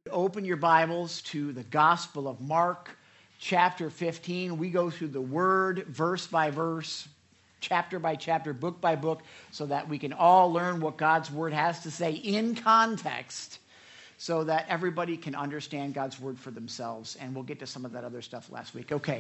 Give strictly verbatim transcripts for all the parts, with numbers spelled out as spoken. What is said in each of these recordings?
Open your Bibles to the Gospel of Mark, chapter fifteen. We go through the word, verse by verse, chapter by chapter, book by book, so that we can all learn what God's word has to say in context, so that everybody can understand God's word for themselves. And we'll get to some of that other stuff last week. Okay.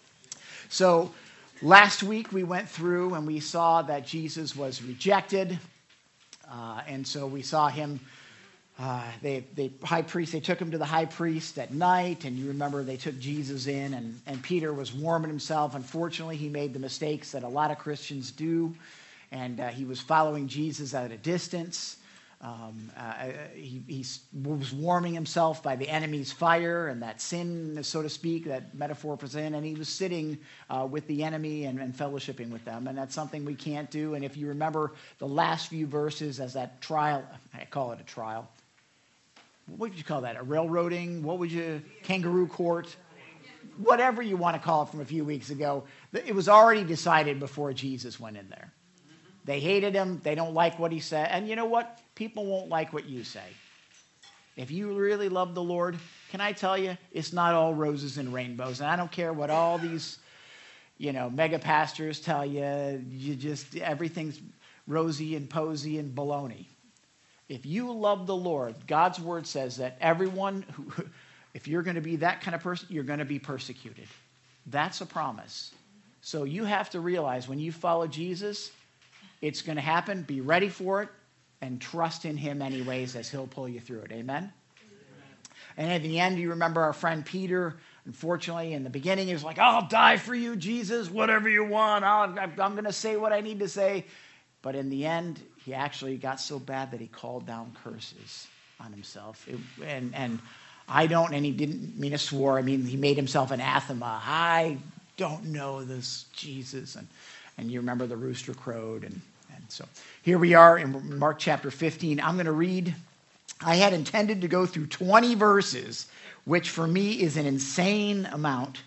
So last week we went through and we saw that Jesus was rejected. Uh, and so we saw him Uh, they, they high priest, they took him to the high priest at night, and you remember they took Jesus in, and, and Peter was warming himself. Unfortunately, he made the mistakes that a lot of Christians do, and uh, he was following Jesus at a distance. Um, uh, he, he was warming himself by the enemy's fire, and that sin, so to speak, that metaphor was in, and he was sitting uh, with the enemy and, and fellowshipping with them, and that's something we can't do. And if you remember the last few verses as that trial, I call it a trial, what would you call that? A railroading? What would you, kangaroo court? Whatever you want to call it from a few weeks ago. It was already decided before Jesus went in there. They hated him. They don't like what he said. And you know what? People won't like what you say. If you really love the Lord, can I tell you, it's not all roses and rainbows. And I don't care what all these, you know, mega pastors tell you. You just, everything's rosy and posy and baloney. If you love the Lord, God's word says that everyone, who, if you're going to be that kind of person, you're going to be persecuted. That's a promise. So you have to realize when you follow Jesus, it's going to happen. Be ready for it and trust in him anyways as he'll pull you through it. Amen? Amen. And at the end, you remember our friend Peter. Unfortunately, in the beginning, he was like, I'll die for you, Jesus, whatever you want. I'll, I'm going to say what I need to say. But in the end, he actually got so bad that he called down curses on himself. It, and, and I don't, and he didn't mean to swear. I mean, he made himself anathema. I don't know this Jesus. And, and you remember the rooster crowed. And, and so here we are in Mark chapter fifteen. I'm going to read. I had intended to go through twenty verses, which for me is an insane amount.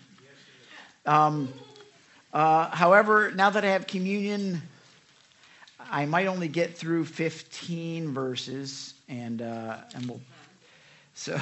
Um, uh, however, now that I have communion, I might only get through fifteen verses, and uh, and we'll so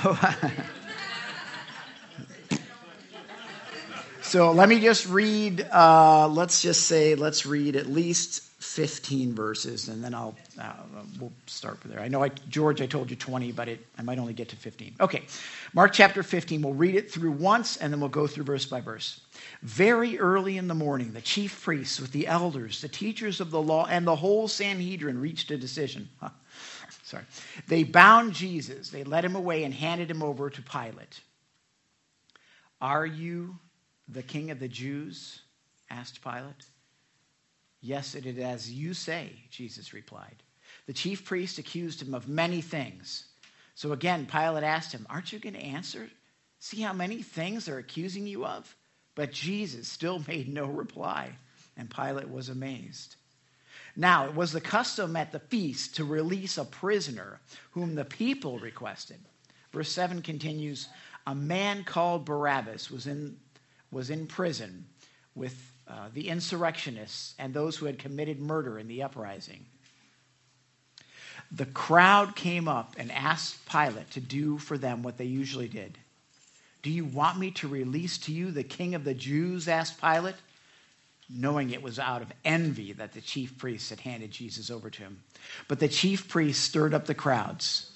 so let me just read. Uh, let's just say let's read at least fifteen verses, and then I'll uh, we'll start with there. I know, I, George, I told you twenty, but it I might only get to fifteen. Okay, Mark chapter fifteen. We'll read it through once, and then we'll go through verse by verse. Very early in the morning, the chief priests with the elders, the teachers of the law, and the whole Sanhedrin reached a decision. Huh. Sorry. They bound Jesus. They led him away and handed him over to Pilate. Are you the king of the Jews? Asked Pilate. Yes, it is as you say, Jesus replied. The chief priests accused him of many things. So again, Pilate asked him, aren't you going to answer? See how many things they're accusing you of? But Jesus still made no reply, and Pilate was amazed. Now, it was the custom at the feast to release a prisoner whom the people requested. Verse seven continues, a man called Barabbas was in, was in prison with uh, the insurrectionists and those who had committed murder in the uprising. The crowd came up and asked Pilate to do for them what they usually did. Do you want me to release to you the king of the Jews? Asked Pilate, knowing it was out of envy that the chief priests had handed Jesus over to him. But the chief priests stirred up the crowds,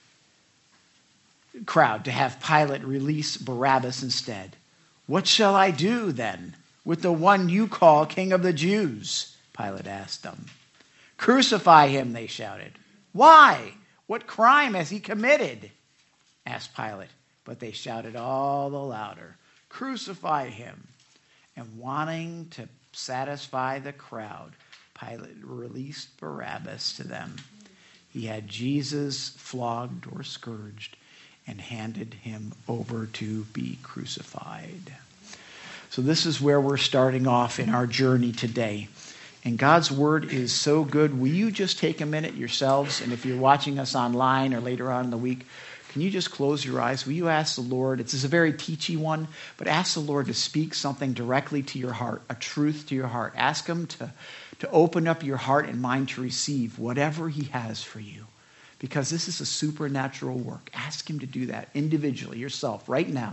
crowd to have Pilate release Barabbas instead. What shall I do then with the one you call king of the Jews? Pilate asked them. Crucify him, they shouted. Why? What crime has he committed? Asked Pilate. But they shouted all the louder, crucify him. And wanting to satisfy the crowd, Pilate released Barabbas to them. He had Jesus flogged or scourged and handed him over to be crucified. So this is where we're starting off in our journey today. And God's word is so good. Will you just take a minute yourselves? And if you're watching us online or later on in the week, can you just close your eyes? Will you ask the Lord? It's a very teachy one, but ask the Lord to speak something directly to your heart, a truth to your heart. Ask him to, to open up your heart and mind to receive whatever he has for you. because this is a supernatural work. Ask him to do that individually, yourself, right now.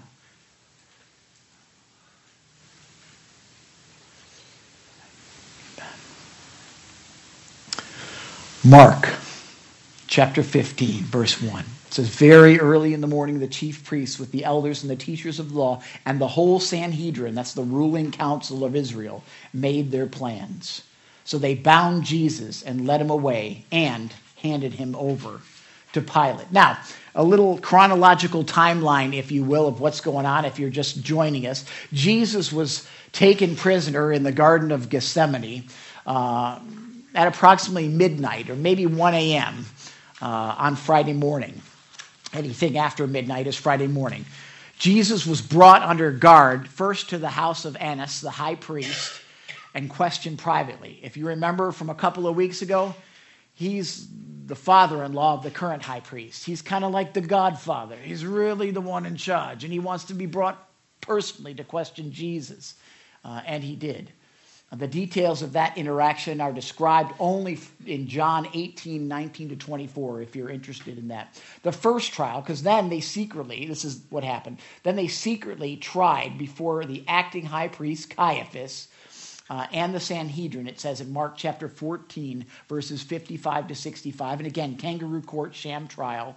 Mark chapter fifteen, verse one. It says, very early in the morning, the chief priests with the elders and the teachers of law and the whole Sanhedrin, that's the ruling council of Israel, made their plans. So they bound Jesus and led him away and handed him over to Pilate. Now, a little chronological timeline, if you will, of what's going on if you're just joining us. Jesus was taken prisoner in the Garden of Gethsemane uh, at approximately midnight or maybe one a.m. Uh, on Friday morning. Anything after midnight is Friday morning. Jesus was brought under guard first to the house of Annas, the high priest, and questioned privately. If you remember from a couple of weeks ago, he's the father-in-law of the current high priest. He's kind of like the godfather. He's really the one in charge, and he wants to be brought personally to question Jesus, uh, and he did. The details of that interaction are described only in John eighteen, nineteen to twenty-four, if you're interested in that. The first trial, because then they secretly, this is what happened, then they secretly tried before the acting high priest Caiaphas uh, and the Sanhedrin, it says in Mark chapter fourteen, verses fifty-five to sixty-five. And again, kangaroo court, sham trial.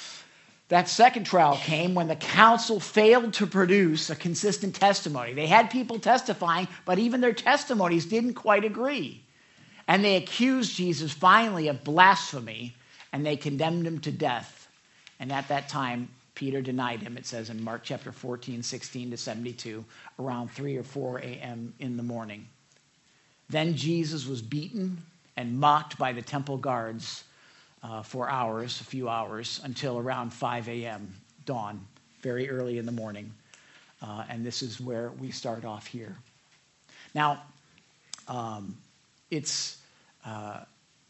That second trial came when the council failed to produce a consistent testimony. They had people testifying, but even their testimonies didn't quite agree. And they accused Jesus finally of blasphemy, and they condemned him to death. And at that time, Peter denied him, it says in Mark chapter fourteen, sixteen to seventy-two, around three or four a.m. in the morning. Then Jesus was beaten and mocked by the temple guards Uh, for hours, a few hours, until around five a.m., dawn, very early in the morning. Uh, and this is where we start off here. Now, um, it's, uh,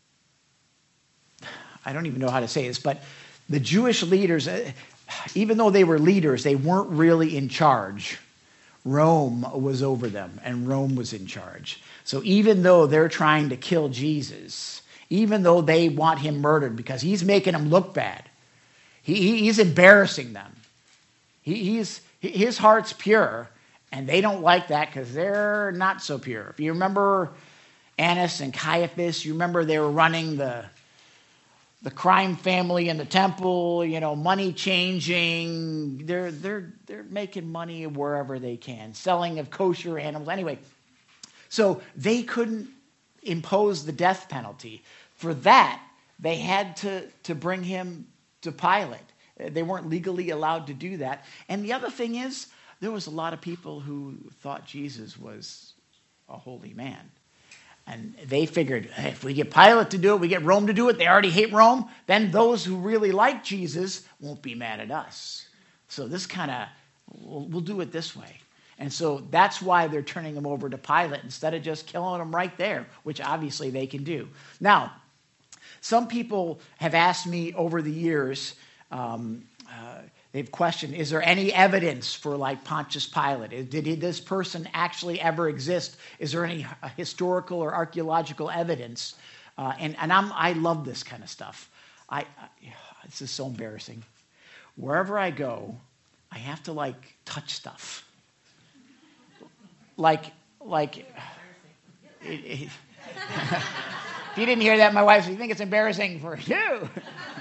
I don't even know how to say this, but the Jewish leaders, uh, even though they were leaders, they weren't really in charge. Rome was over them, and Rome was in charge. So even though they're trying to kill Jesus, even though they want him murdered because he's making them look bad, he, he, he's embarrassing them. He, he's, his heart's pure, and they don't like that because they're not so pure. If you remember Annas and Caiaphas, you remember they were running the, the crime family in the temple, you know, money changing. They're, they're, they're making money wherever they can, selling of kosher animals. Anyway, so they couldn't impose the death penalty. For that, they had to, to bring him to Pilate. They weren't legally allowed to do that. And the other thing is, there was a lot of people who thought Jesus was a holy man. And they figured, hey, if we get Pilate to do it, we get Rome to do it, they already hate Rome, then those who really like Jesus won't be mad at us. So this kind of, we'll, we'll do it this way. And so that's why they're turning him over to Pilate instead of just killing him right there, which obviously they can do. Now, some people have asked me over the years, um, uh, they've questioned, is there any evidence for like Pontius Pilate? Did this person actually ever exist? Is there any historical or archaeological evidence? Uh, and and I'm, I love this kind of stuff. I, I This is so embarrassing. Wherever I go, I have to like touch stuff. Like, like, it, it, if you didn't hear that, my wife said, you think it's embarrassing for you?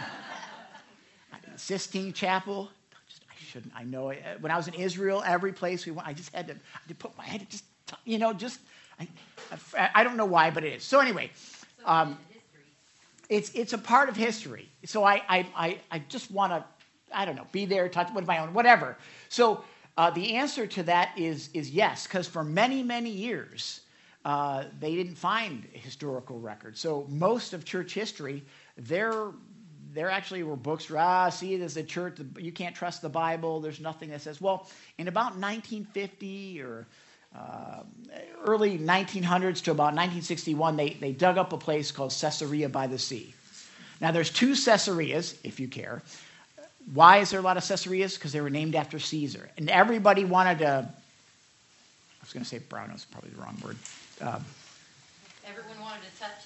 Sistine Chapel, just, I shouldn't, I know it. When I was in Israel, every place we went, I just had to, I had to put my head, just, you know, just, I, I, I don't know why, but it is. So anyway, um, it's it's a part of history. So I, I, I, I just want to, I don't know, be there, touch with my own, whatever. So, Uh, the answer to that is, is yes, because for many, many years, uh, they didn't find historical records. So most of church history, there, there actually were books, ah, see, there's a church, you can't trust the Bible, there's nothing that says, well, in about nineteen fifty or uh, early nineteen hundreds to about nineteen sixty-one, they, they dug up a place called Caesarea by the Sea. Now, there's two Caesareas, if you care. Why is there a lot of Caesareas? Because they were named after Caesar. And everybody wanted to, I was going to say brown, that's probably the wrong word. Um, Everyone wanted to touch it.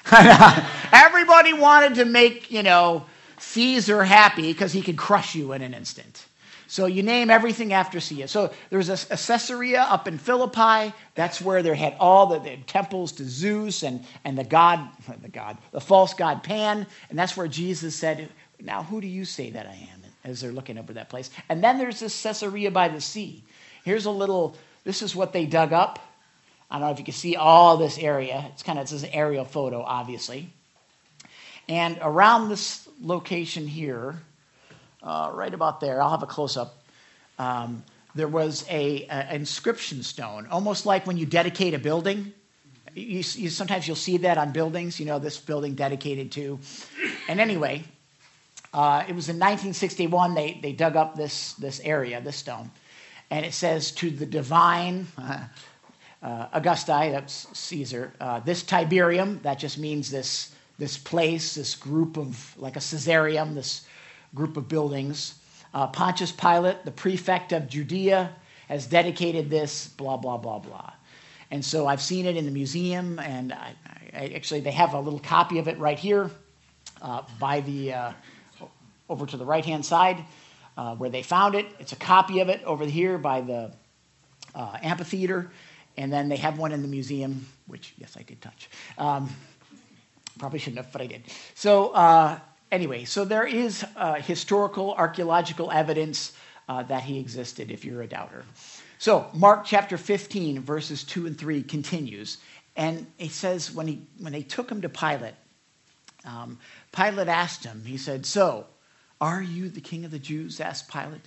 Everybody wanted to make, you know, Caesar happy because he could crush you in an instant. So you name everything after Caesar. So there was a, a Caesarea up in Philippi. That's where they had all the, the temples to Zeus and, and the god, the god, the false god Pan. And that's where Jesus said, now who do you say that I am? As they're looking over that place. And then there's this Caesarea by the sea. Here's a little, this is what they dug up. I don't know if you can see all this area. It's kind of, it's an aerial photo, obviously. And around this location here, uh, right about there, I'll have a close-up, um, there was a, a inscription stone, almost like when you dedicate a building. You, you, sometimes you'll see that on buildings, you know, this building dedicated to. And anyway, uh, it was in nineteen sixty-one, they, they dug up this, this area, this stone. And it says, to the divine... Uh, Uh, Augusti, that's Caesar. Uh, this Tiberium, that just means this, this place, this group of, like a Caesareum, this group of buildings. Uh, Pontius Pilate, the prefect of Judea, has dedicated this, blah, blah, blah, blah. And so I've seen it in the museum, and I, I, actually they have a little copy of it right here uh, by the, uh, over to the right-hand side uh, where they found it. It's a copy of it over here by the uh, amphitheater. And then they have one in the museum, which, yes, I did touch. Um, probably shouldn't have, but I did. So uh, anyway, so there is uh, historical, archaeological evidence uh, that he existed, if you're a doubter. So Mark chapter fifteen, verses two and three continues. And it says when he when they took him to Pilate, um, Pilate asked him, he said, so, are you the king of the Jews? Asked Pilate.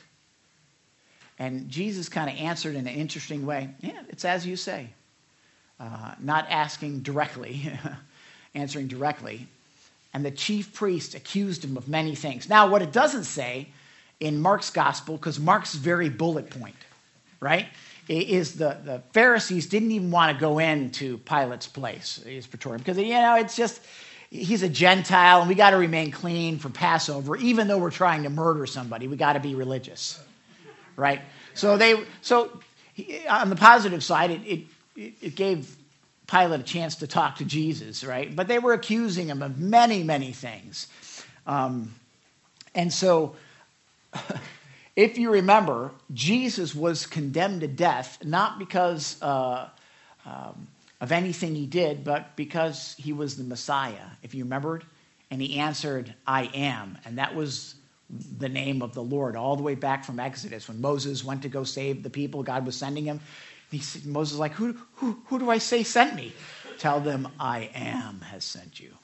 And Jesus kind of answered in an interesting way. Yeah, it's as you say. Uh, not asking directly, answering directly. And the chief priest accused him of many things. Now, what it doesn't say in Mark's gospel, because Mark's very bullet point, right, is the, the Pharisees didn't even want to go into Pilate's place, his praetorium, because, you know, it's just, he's a Gentile, and we got to remain clean for Passover. Even though we're trying to murder somebody, we got to be religious. Right, so they so on the positive side, it, it it gave Pilate a chance to talk to Jesus, right? But they were accusing him of many many things, um, and so if you remember, Jesus was condemned to death not because uh, um, of anything he did, but because he was the Messiah. If you remembered, and he answered, "I am," and that was the name of the Lord, all the way back from Exodus, when Moses went to go save the people, God was sending him. He said, Moses was like, who, who, who do I say sent me? Tell them, I am has sent you.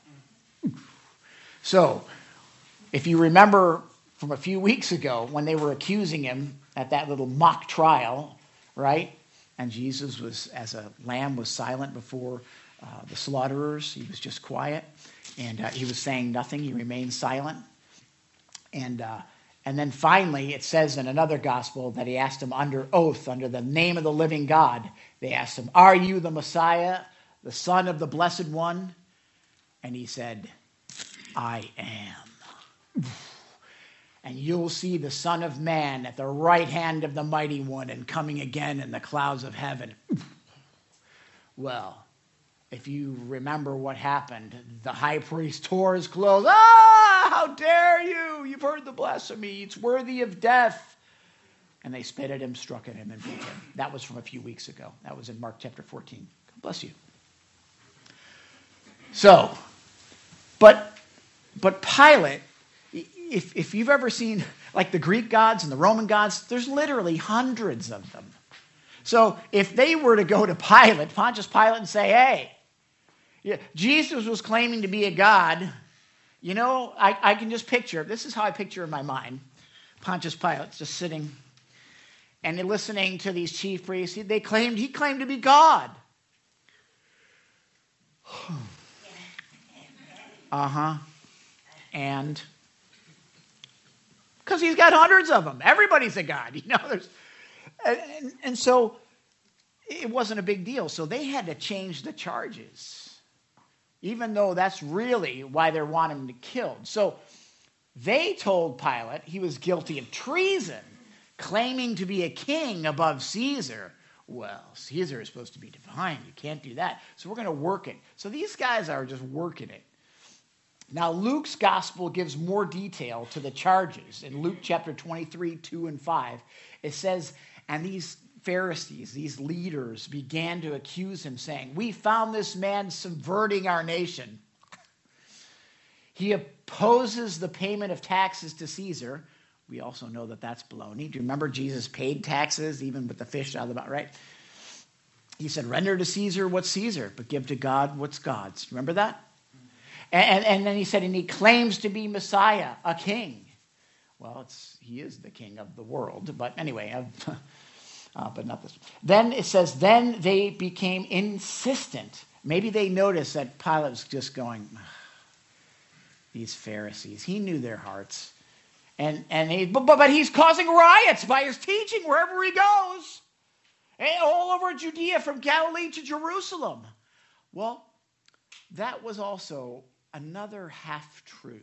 So, if you remember from a few weeks ago, when they were accusing him at that little mock trial, right? And Jesus was, as a lamb, was silent before uh, the slaughterers. He was just quiet. And uh, he was saying nothing. He remained silent. And uh, and then finally, it says in another gospel that he asked him under oath, under the name of the living God, they asked him, are you the Messiah, the Son of the Blessed One? And he said, I am. And you'll see the Son of Man at the right hand of the Mighty One and coming again in the clouds of heaven. Well, if you remember what happened, the high priest tore his clothes. Ah, how dare you? You've heard the blasphemy. It's worthy of death. And they spit at him, struck at him, and beat him. That was from a few weeks ago. That was in Mark chapter fourteen. God bless you. So, but but Pilate, if if you've ever seen like the Greek gods and the Roman gods, there's literally hundreds of them. So if they were to go to Pilate, Pontius Pilate, and say, hey, yeah, Jesus was claiming to be a god, you know, I, I can just picture, this is how I picture in my mind, Pontius Pilate just sitting and listening to these chief priests. They claimed, he claimed to be God. Uh-huh. And because he's got hundreds of them. Everybody's a god, you know. There's, and, and so it wasn't a big deal. So they had to change the charges, even though that's really why they're wanting him to kill. So they told Pilate he was guilty of treason, claiming to be a king above Caesar. Well, Caesar is supposed to be divine. You can't do that. So we're going to work it. So these guys are just working it. Now, Luke's gospel gives more detail to the charges. In Luke chapter twenty-three, two and five, it says, and these Pharisees, these leaders, began to accuse him, saying, we found this man subverting our nation. He opposes the payment of taxes to Caesar. We also know that that's baloney. Do you remember Jesus paid taxes, even with the fish out of the mouth, right? He said, render to Caesar what's Caesar, but give to God what's God's. Remember that? And, and then he said, and he claims to be Messiah, a king. Well, it's he is the king of the world. But anyway, uh, uh, but not this. Then it says, then they became insistent. Maybe they noticed that Pilate was just going, these Pharisees. He knew their hearts. And and he, but, but he's causing riots by his teaching wherever he goes. And all over Judea from Galilee to Jerusalem. Well, that was also another half-truth.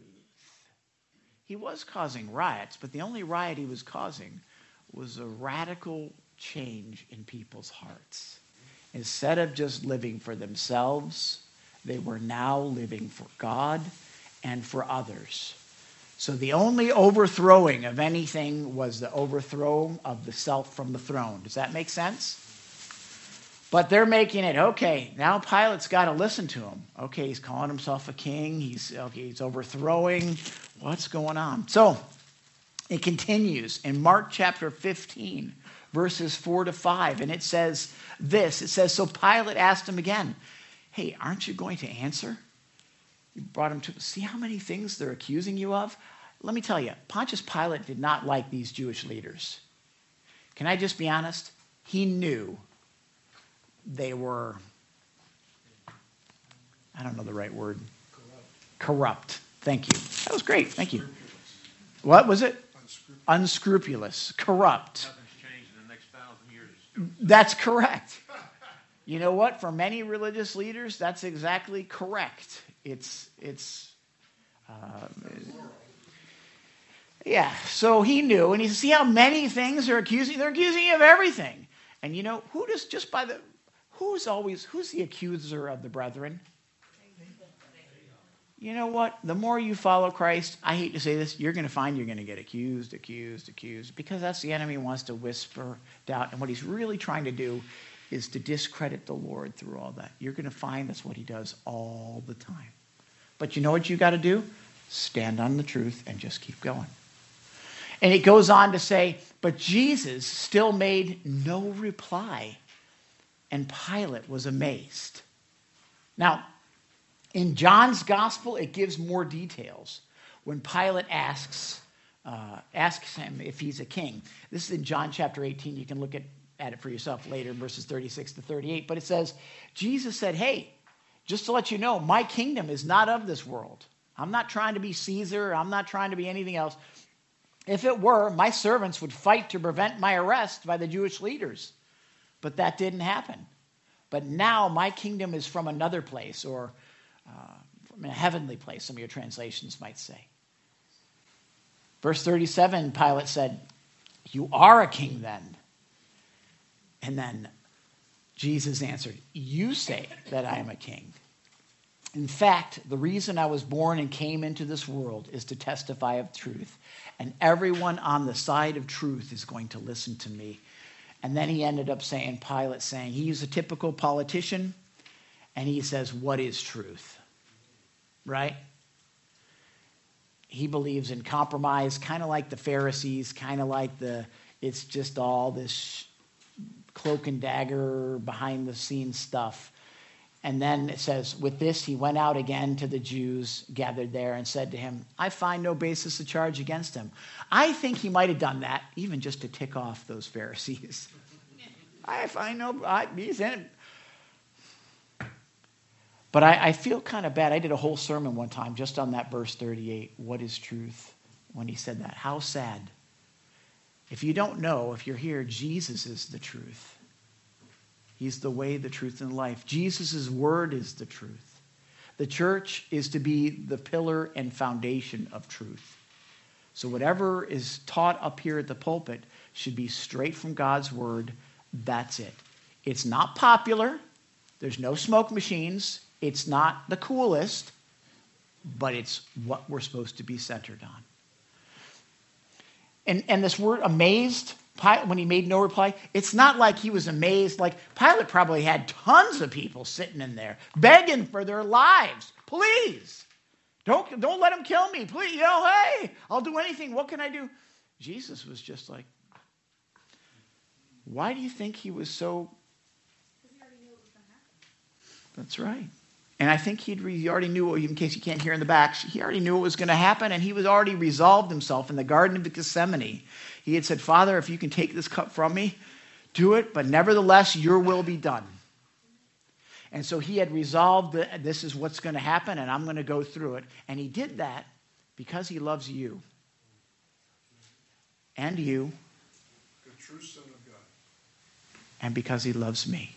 He was causing riots, but the only riot he was causing was a radical change in people's hearts. Instead of just living for themselves, they were now living for God and for others. So the only overthrowing of anything was the overthrow of the self from the throne. Does that make sense? But they're making it, okay, now Pilate's got to listen to him. Okay, he's calling himself a king. He's, okay, he's overthrowing. What's going on? So it continues in Mark chapter fifteen, verses four to five. And it says this. It says, so Pilate asked him again, hey, aren't you going to answer? You brought him to, see how many things they're accusing you of? Let me tell you, Pontius Pilate did not like these Jewish leaders. Can I just be honest? He knew they were, I don't know the right word. Corrupt. Corrupt. Thank you. That was great. Thank you. What was it? Unscrupulous. Unscrupulous. Corrupt. Nothing's changed in the next thousand years. That's correct. You know what? For many religious leaders, that's exactly correct. It's, it's, uh, yeah. So he knew, and he said, see how many things they're accusing? They're accusing you of everything. And you know, who does, just by the, who's always, who's the accuser of the brethren? You know what? The more you follow Christ, I hate to say this, you're going to find you're going to get accused, accused, accused, because that's the enemy wants to whisper doubt. And what he's really trying to do is to discredit the Lord through all that. You're going to find that's what he does all the time. But you know what you got to do? Stand on the truth and just keep going. And it goes on to say, but Jesus still made no reply, and Pilate was amazed. Now, in John's gospel, it gives more details. When Pilate asks, uh, asks him if he's a king. This is in John chapter eighteen. You can look at, at it for yourself later, verses thirty-six to thirty-eight. But it says, Jesus said, hey, just to let you know, my kingdom is not of this world. I'm not trying to be Caesar. I'm not trying to be anything else. If it were, my servants would fight to prevent my arrest by the Jewish leaders. But that didn't happen. But now my kingdom is from another place, or uh, from a heavenly place, some of your translations might say. Verse thirty-seven, Pilate said, you are a king then. And then Jesus answered, you say that I am a king. In fact, the reason I was born and came into this world is to testify of truth. And everyone on the side of truth is going to listen to me. And then he ended up saying, Pilate saying, he's a typical politician. And he says, what is truth? Right? He believes in compromise, kind of like the Pharisees, kind of like the, it's just all this cloak and dagger, behind the scenes stuff. And then it says, with this, he went out again to the Jews gathered there and said to him, I find no basis to charge against him. I think he might have done that even just to tick off those Pharisees. I find no, I, he's in. But I, I feel kind of bad. I did a whole sermon one time just on that verse thirty-eight. What is truth? When he said that. How sad. If you don't know, if you're here, Jesus is the truth. He's the way, the truth, and life. Jesus' word is the truth. The church is to be the pillar and foundation of truth. So whatever is taught up here at the pulpit should be straight from God's word. That's it. It's not popular. There's no smoke machines. It's not the coolest, but it's what we're supposed to be centered on. And, and this word amazed, when he made no reply, it's not like he was amazed. Like Pilate probably had tons of people sitting in there begging for their lives. Please, don't, don't let him kill me. Please, you know, hey, I'll do anything. What can I do? Jesus was just like, why do you think he was so... Because he already knew it was going to happen. That's right. And I think he'd re- he already knew, in case you can't hear in the back, he already knew what was going to happen, and he was already resolved himself in the Garden of Gethsemane. He had said, Father, if you can take this cup from me, do it, but nevertheless, your will be done. And so he had resolved that this is what's going to happen, and I'm going to go through it. And he did that because he loves you. And you. The true Son of God. And because he loves me.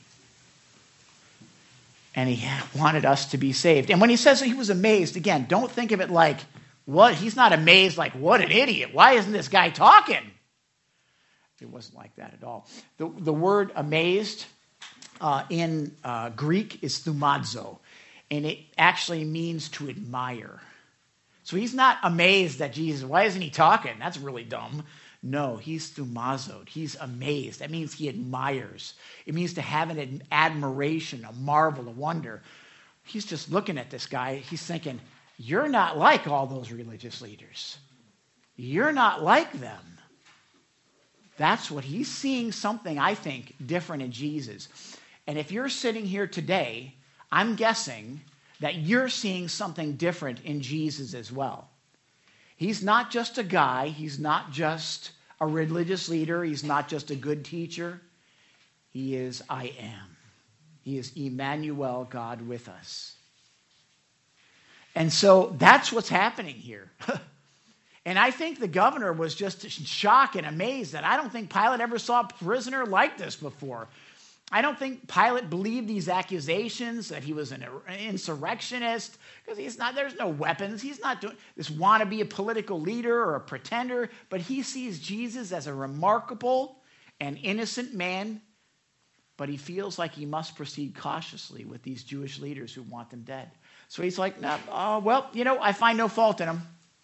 And he wanted us to be saved. And when he says that he was amazed, again, don't think of it like, what? He's not amazed like, what an idiot. Why isn't this guy talking? It wasn't like that at all. The, the word amazed uh, in uh, Greek is thumazo. And it actually means to admire. So he's not amazed that Jesus, why isn't he talking? That's really dumb. No, he's thumazoed. He's amazed. That means he admires. It means to have an admiration, a marvel, a wonder. He's just looking at this guy. He's thinking, you're not like all those religious leaders. You're not like them. That's what he's seeing, something, I think, different in Jesus. And if you're sitting here today, I'm guessing that you're seeing something different in Jesus as well. He's not just a guy. He's not just a religious leader. He's not just a good teacher. He is I am. He is Emmanuel, God with us. And so that's what's happening here. And I think the governor was just in shock and amazed that I don't think Pilate ever saw a prisoner like this before. I don't think Pilate believed these accusations that he was an insurrectionist, because he's not. There's no weapons. He's not doing this wannabe a political leader or a pretender, but he sees Jesus as a remarkable and innocent man, but he feels like he must proceed cautiously with these Jewish leaders who want them dead. So he's like, no, uh, well, you know, I find no fault in him.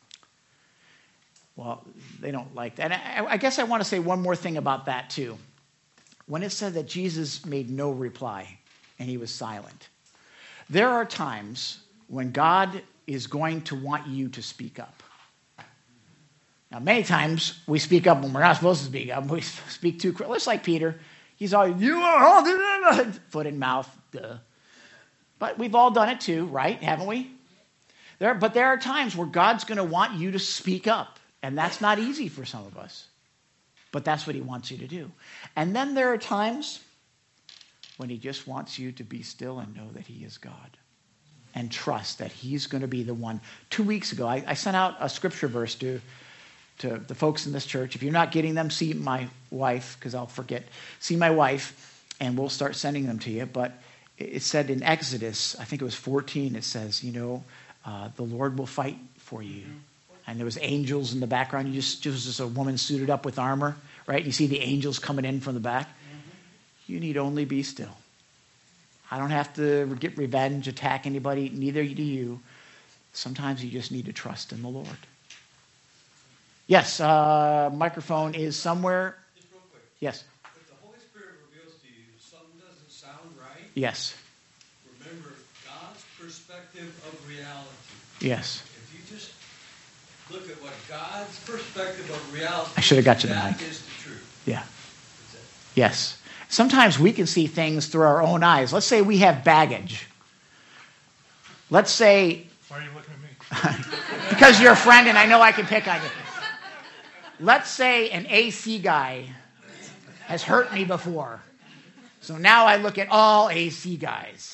Well, they don't like that. And I, I guess I want to say one more thing about that too. When it said that Jesus made no reply and he was silent, there are times when God is going to want you to speak up. Now, many times we speak up when we're not supposed to speak up. We speak too quick. Just like Peter. He's always, you are all foot in mouth. Duh. But we've all done it too, right? Haven't we? There, but there are times where God's going to want you to speak up. And that's not easy for some of us. But that's what he wants you to do. And then there are times when he just wants you to be still and know that he is God. And trust that he's going to be the one. Two weeks ago, I, I sent out a scripture verse to, to the folks in this church. If you're not getting them, see my wife, because I'll forget. See my wife, and we'll start sending them to you. But it said in Exodus, I think it was fourteen, it says, you know, uh, the Lord will fight for you. And there was angels in the background. You just, just just a woman suited up with armor, right? You see the angels coming in from the back. Mm-hmm. You need only be still. I don't have to get revenge, attack anybody. Neither do you. Sometimes you just need to trust in the Lord. Yes, uh, microphone is somewhere. Just real quick. Yes. If the Holy Spirit reveals to you something doesn't sound right, yes. Remember God's perspective of reality. Yes. If you just look at what God's perspective of reality, I should have got you the that mic. is the truth. Yeah. That's it. Yes. Sometimes we can see things through our own eyes. Let's say we have baggage. Let's say... Why are you looking at me? Because you're a friend and I know I can pick on you. Let's say an A C guy has hurt me before. So now I look at all A C guys.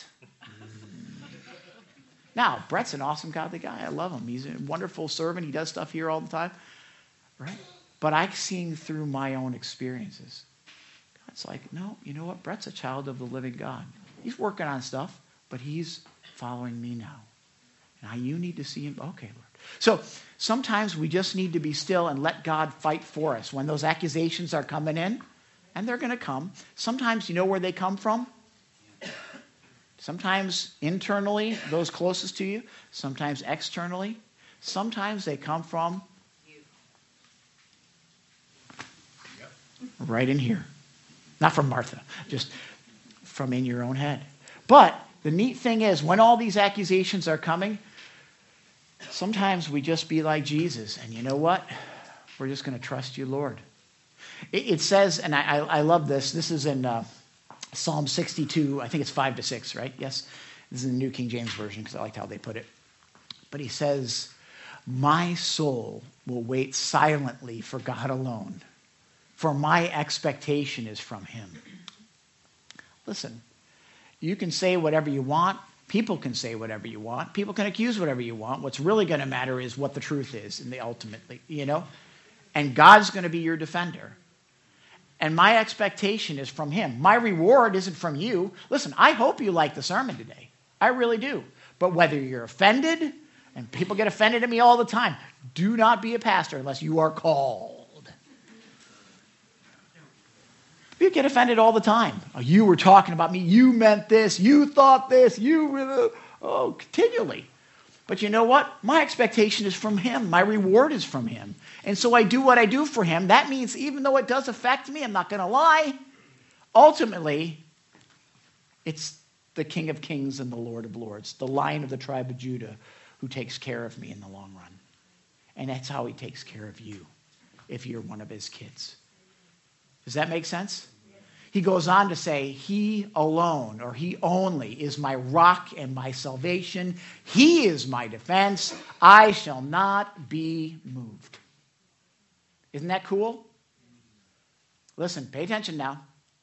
Now, Brett's an awesome godly guy. I love him. He's a wonderful servant. He does stuff here all the time. Right? But I've seen through my own experiences. God's like, no, you know what? Brett's a child of the living God. He's working on stuff, but he's following me now. Now you need to see him. Okay, Lord. So sometimes we just need to be still and let God fight for us. When those accusations are coming in, And they're going to come. Sometimes you know where they come from? Sometimes internally, those closest to you. Sometimes externally. Sometimes they come from right in here. Not from Martha, just from in your own head. But the neat thing is, when all these accusations are coming, sometimes we just be like Jesus. And you know what? We're just going to trust you, Lord. It, it says, and I, I love this, this is in uh, Psalm sixty-two, I think it's five to six, right? Yes. This is the New King James Version because I liked how they put it. But he says, my soul will wait silently for God alone, for my expectation is from him. Listen, you can say whatever you want. People can say whatever you want. People can accuse whatever you want. What's really going to matter is what the truth is, and the ultimately, you know? And God's going to be your defender. And my expectation is from him. My reward isn't from you. Listen, I hope you like the sermon today. I really do. But whether you're offended, and people get offended at me all the time, do not be a pastor unless you are called. You get offended all the time. Oh, you were talking about me. You meant this. You thought this. You were, oh, continually. But you know what? My expectation is from him. My reward is from him. And so I do what I do for him. That means even though it does affect me, I'm not going to lie. Ultimately, it's the King of Kings and the Lord of Lords, the Lion of the tribe of Judah, who takes care of me in the long run. And that's how he takes care of you if you're one of his kids. Does that make sense? He goes on to say, he alone, or he only, is my rock and my salvation. He is my defense. I shall not be moved. Isn't that cool? Listen, pay attention now.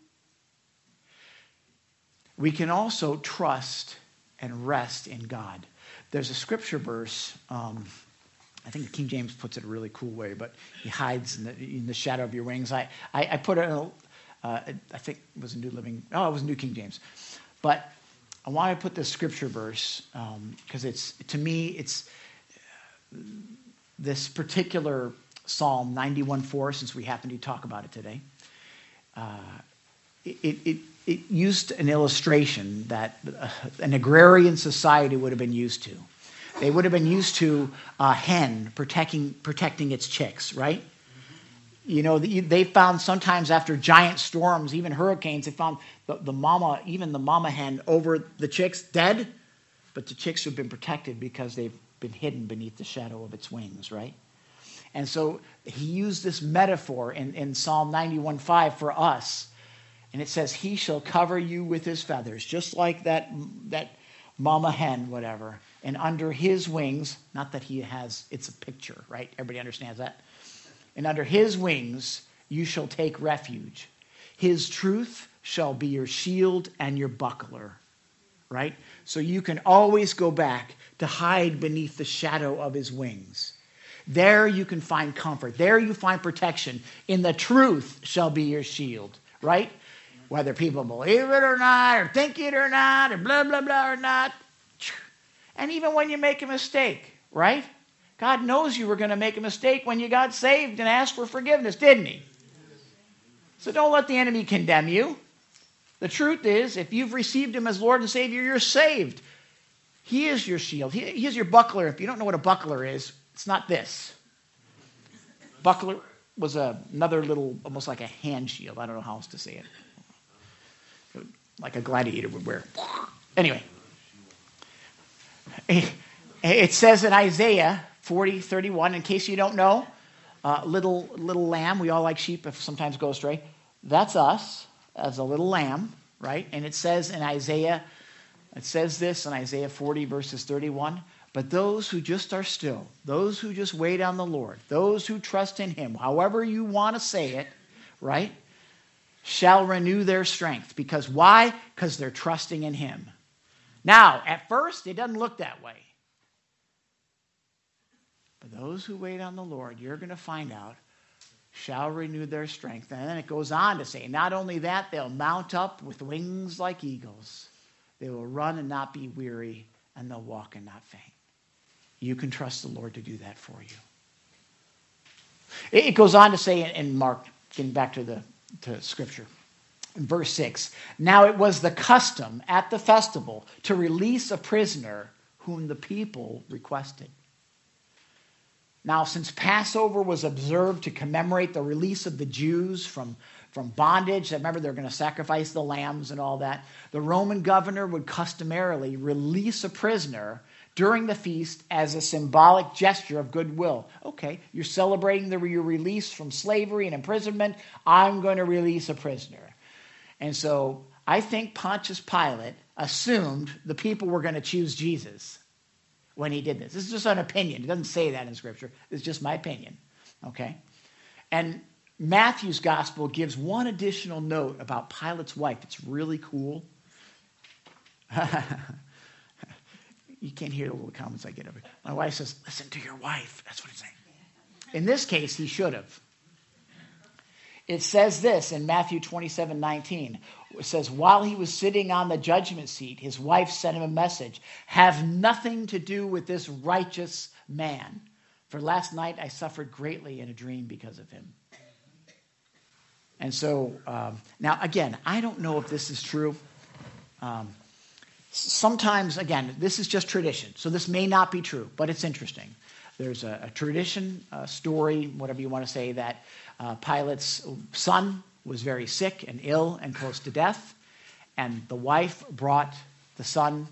We can also trust and rest in God. There's a scripture verse, um, I think King James puts it a really cool way, but he hides in the, in the shadow of your wings. I, I, I put it in a, uh, I think it was a New Living, oh, it was New King James. But I want to put this scripture verse, because um, it's, to me, it's uh, this particular Psalm ninety-one four, since we happen to talk about it today. Uh, it, it, it used an illustration that uh, an agrarian society would have been used to. They would have been used to a hen protecting protecting its chicks, right? You know, they found sometimes after giant storms, even hurricanes, they found the, the mama, even the mama hen over the chicks dead, but the chicks have been protected because they've been hidden beneath the shadow of its wings, right? And so he used this metaphor in, in Psalm ninety-one five for us. And it says, he shall cover you with his feathers, just like that, that mama hen, whatever. And under his wings, not that he has, it's a picture, right? Everybody understands that? And under his wings, you shall take refuge. His truth shall be your shield and your buckler, right? So you can always go back to hide beneath the shadow of his wings. There you can find comfort. There you find protection. In the truth shall be your shield, right? Whether people believe it or not, or think it or not, or blah, blah, blah or not. And even when you make a mistake, right? God knows you were going to make a mistake when you got saved and asked for forgiveness, didn't he? So don't let the enemy condemn you. The truth is, if you've received him as Lord and Savior, you're saved. He is your shield. He, he is your buckler. If you don't know what a buckler is, it's not this. Buckler was a, another little, almost like a hand shield. I don't know how else to say it. Like a gladiator would wear. Anyway. It says in Isaiah forty thirty-one, in case you don't know, uh, little little lamb, we all like sheep if sometimes go astray. That's us as a little lamb, right? And it says in Isaiah, it says this in Isaiah forty verses thirty-one, but those who just are still, those who just wait on the Lord, those who trust in him, however you want to say it, right, shall renew their strength. Because why? Because they're trusting in him. Now, at first, it doesn't look that way. But those who wait on the Lord, you're going to find out, shall renew their strength. And then it goes on to say, not only that, they'll mount up with wings like eagles. They will run and not be weary, and they'll walk and not faint. You can trust the Lord to do that for you. It goes on to say in Mark, getting back to the, to Scripture. In verse six, now it was the custom at the festival to release a prisoner whom the people requested. Now, since Passover was observed to commemorate the release of the Jews from, from bondage, remember they're going to sacrifice the lambs and all that, the Roman governor would customarily release a prisoner during the feast as a symbolic gesture of goodwill. Okay, you're celebrating the, your release from slavery and imprisonment. I'm going to release a prisoner. And so I think Pontius Pilate assumed the people were going to choose Jesus when he did this. This is just an opinion. It doesn't say that in Scripture. It's just my opinion. Okay? And Matthew's gospel gives one additional note about Pilate's wife. It's really cool. You can't hear the little comments I get of it. My wife says, listen to your wife. That's what it's saying. In this case, he should have. It says this in Matthew twenty-seven nineteen. It says, while he was sitting on the judgment seat, his wife sent him a message. Have nothing to do with this righteous man. For last night I suffered greatly in a dream because of him. And so, um, now again, I don't know if this is true. Um, sometimes, again, this is just tradition. So this may not be true, but it's interesting. There's a, a tradition, a story, whatever you want to say, that uh, Pilate's son was very sick and ill and close to death. And the wife brought the son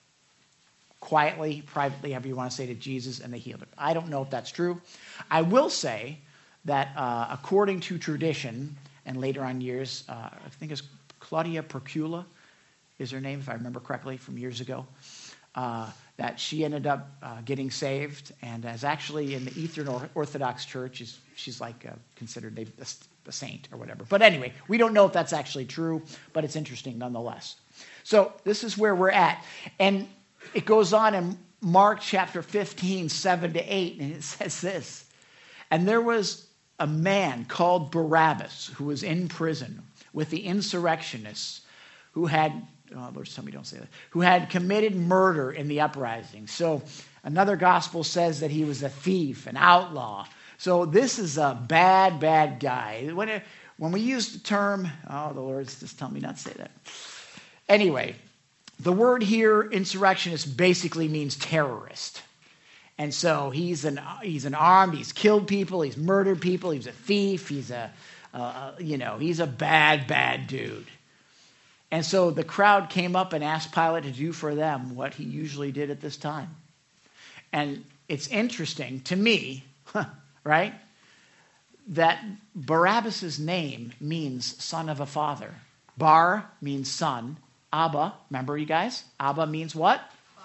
quietly, privately, however you want to say, to Jesus, and they healed him. I don't know if that's true. I will say that uh, according to tradition, and later on years, uh, I think it's Claudia Procula is her name, if I remember correctly, from years ago, uh, that she ended up uh, getting saved, and as actually in the Eastern Orthodox Church, is she's like uh, considered a, a saint or whatever. But anyway, we don't know if that's actually true, but it's interesting nonetheless. So this is where we're at. And it goes on in Mark chapter fifteen, seven to eight, and it says this. And there was a man called Barabbas who was in prison with the insurrectionists who had, oh, Lord, tell me don't say that, who had committed murder in the uprising. So another gospel says that he was a thief, an outlaw. So this is a bad, bad guy. When, it, when we use the term, oh, the Lord's just telling me not to say that. Anyway, the word here, insurrectionist, basically means terrorist. And so he's an he's an armed, he's killed people, he's murdered people, he's a thief, he's a, uh, you know, he's a bad, bad dude. And so the crowd came up and asked Pilate to do for them what he usually did at this time. And it's interesting to me, right, that Barabbas' name means son of a father. Bar means son. Abba, remember you guys? Abba means what?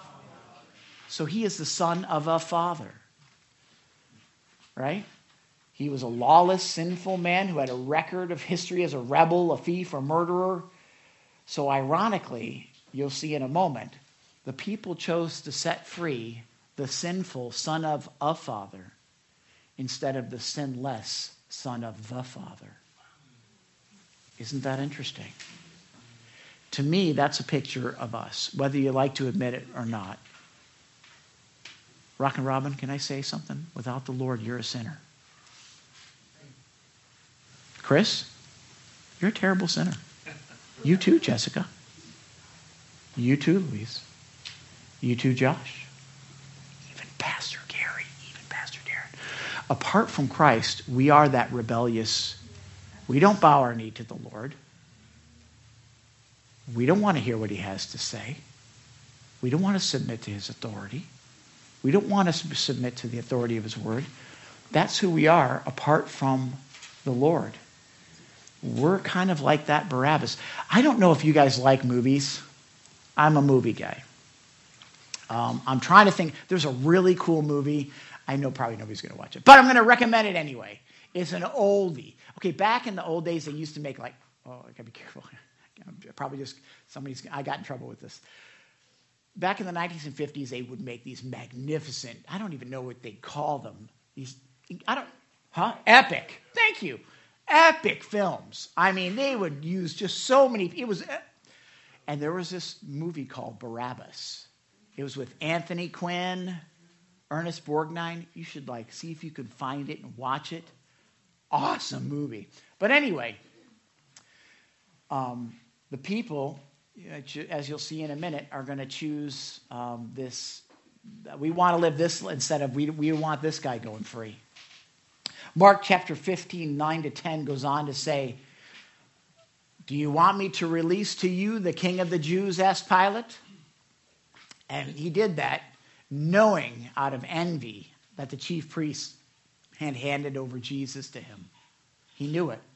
So he is the son of a father, right? He was a lawless, sinful man who had a record of history as a rebel, a thief, a murderer. So ironically, you'll see in a moment, the people chose to set free the sinful son of a father instead of the sinless son of the Father. Isn't that interesting? To me, that's a picture of us, whether you like to admit it or not. Rock and Robin, can I say something? Without the Lord, you're a sinner. Chris, you're a terrible sinner. You too, Jessica. You too, Louise. You too, Josh. Even Pastor Gary. Even Pastor Darren. Apart from Christ, we are that rebellious. We don't bow our knee to the Lord. We don't want to hear what he has to say. We don't want to submit to his authority. We don't want to submit to the authority of his word. That's who we are apart from the Lord. We're kind of like that Barabbas. I don't know if you guys like movies. I'm a movie guy. Um, I'm trying to think. There's a really cool movie. I know probably nobody's going to watch it, but I'm going to recommend it anyway. It's an oldie. Okay, back in the old days, they used to make like, oh, I got to be careful. Probably just somebody's, I got in trouble with this. Back in the nineties and fifties, they would make these magnificent, I don't even know what they'd call them. These, I don't, huh? Epic. Thank you. Epic films. I mean, they would use just so many, it was, and there was this movie called Barabbas. It was with Anthony Quinn, Ernest Borgnine. You should like see if you could find it and watch it. Awesome movie. But anyway, um, the people, as you'll see in a minute, are going to choose um, this. We want to live this instead of we, we want this guy going free. Mark chapter fifteen, nine to ten goes on to say, do you want me to release to you the king of the Jews, asked Pilate? And he did that knowing out of envy that the chief priests had handed over Jesus to him. He knew it.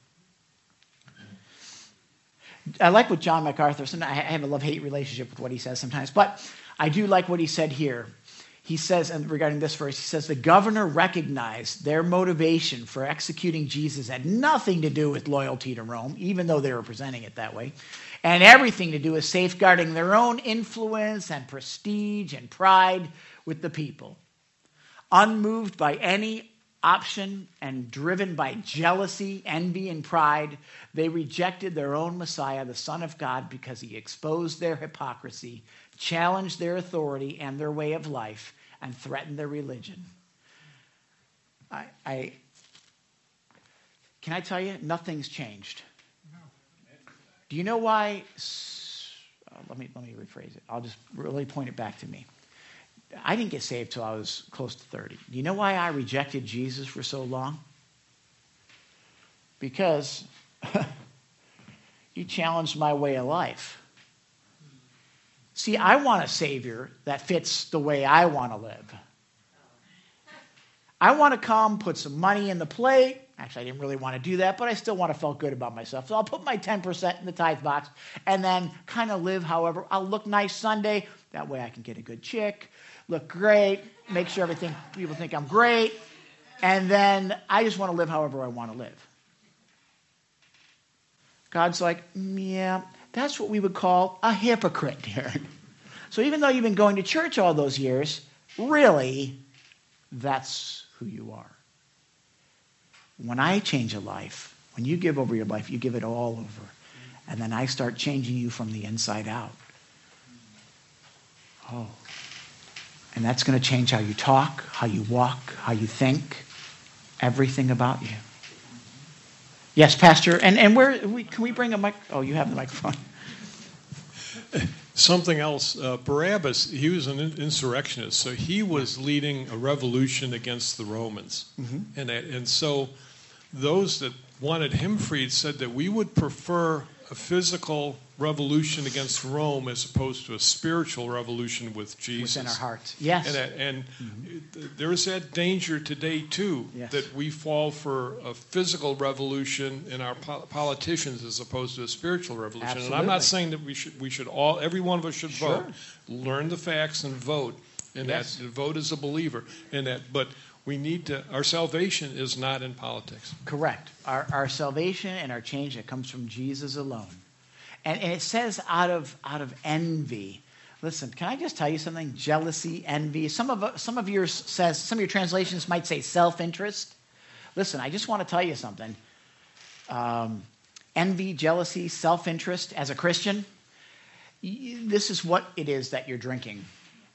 I like what John MacArthur said. I have a love-hate relationship with what he says sometimes, but I do like what he said here. He says, and regarding this verse, he says, the governor recognized their motivation for executing Jesus had nothing to do with loyalty to Rome, even though they were presenting it that way, and everything to do with safeguarding their own influence and prestige and pride with the people. Unmoved by any option and driven by jealousy, envy, and pride, they rejected their own Messiah, the Son of God, because he exposed their hypocrisy, challenged their authority and their way of life, and threatened their religion. I, I can I tell you, nothing's changed. Do you know why? Uh, let me let me rephrase it. I'll just really point it back to me. I didn't get saved till I was close to thirty. Do you know why I rejected Jesus for so long? Because he challenged my way of life. See, I want a Savior that fits the way I want to live. I want to come, put some money in the plate. Actually, I didn't really want to do that, but I still want to feel good about myself. So I'll put my ten percent in the tithe box and then kind of live however. I'll look nice Sunday. That way I can get a good chick, look great, make sure everything people think I'm great. And then I just want to live however I want to live. God's like, yeah, that's what we would call a hypocrite here. So even though you've been going to church all those years, really, that's who you are. When I change a life, when you give over your life, you give it all over. And then I start changing you from the inside out. Oh. And that's going to change how you talk, how you walk, how you think, everything about you. Yes, Pastor. And and where can we bring a mic? Oh, you have the microphone. Something else. Uh, Barabbas, he was an insurrectionist, so he was leading a revolution against the Romans, mm-hmm. and and so those that wanted him freed said that we would prefer a physical revolution against Rome as opposed to a spiritual revolution with Jesus. Within our hearts. Yes. And, that, and mm-hmm. there is that danger today, too, yes. that we fall for a physical revolution in our po- politicians as opposed to a spiritual revolution. Absolutely. And I'm not saying that we should, we should all, every one of us should sure. vote. Learn the facts and vote. And yes. that vote as a believer. And that, but we need to, our salvation is not in politics. Correct. Our, our salvation and our change, that comes from Jesus alone. And, and it says out of out of envy. Listen, can I just tell you something? Jealousy, envy. Some of some of yours says some of your translations might say self-interest. Listen, I just want to tell you something. Um, envy, jealousy, self-interest. As a Christian, this is what it is that you're drinking.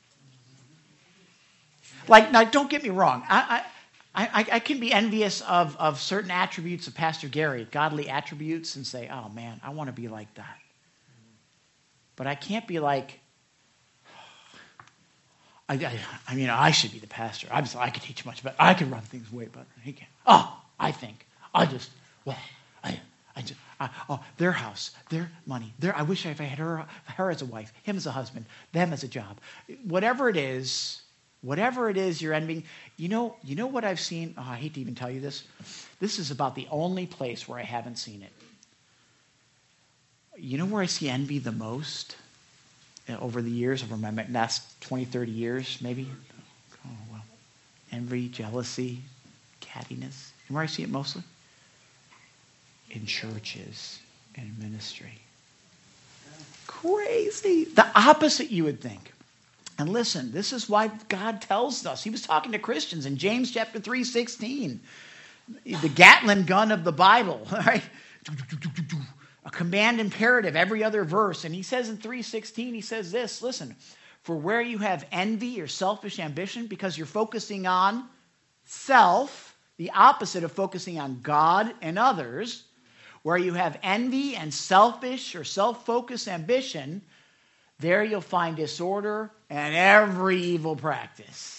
Like, now, don't get me wrong. I I, I, I can be envious of, of certain attributes of Pastor Gary, godly attributes, and say, oh, man, I want to be like that. But I can't be like, I, I, I mean, I should be the pastor. I'm so, I could teach much better. I could run things way better than he can. Oh, I think. I just, well, I, I just, I, oh, their house, their money, their, I wish I had her, her as a wife, him as a husband, them as a job. Whatever it is, Whatever it is you're envying, you know, you know what I've seen? Oh, I hate to even tell you this. This is about the only place where I haven't seen it. You know where I see envy the most over the years, over my last twenty, thirty years, maybe? Oh, well. Envy, jealousy, cattiness. You know where I see it mostly? In churches, in ministry. Crazy. The opposite, you would think. And listen, this is why God tells us. He was talking to Christians in James chapter three, sixteen. The Gatlin gun of the Bible, right? A command imperative, every other verse. And he says in three sixteen, he says this, listen, for where you have envy or selfish ambition because you're focusing on self, the opposite of focusing on God and others, Where you have envy and selfish or self-focused ambition, there you'll find disorder and every evil practice.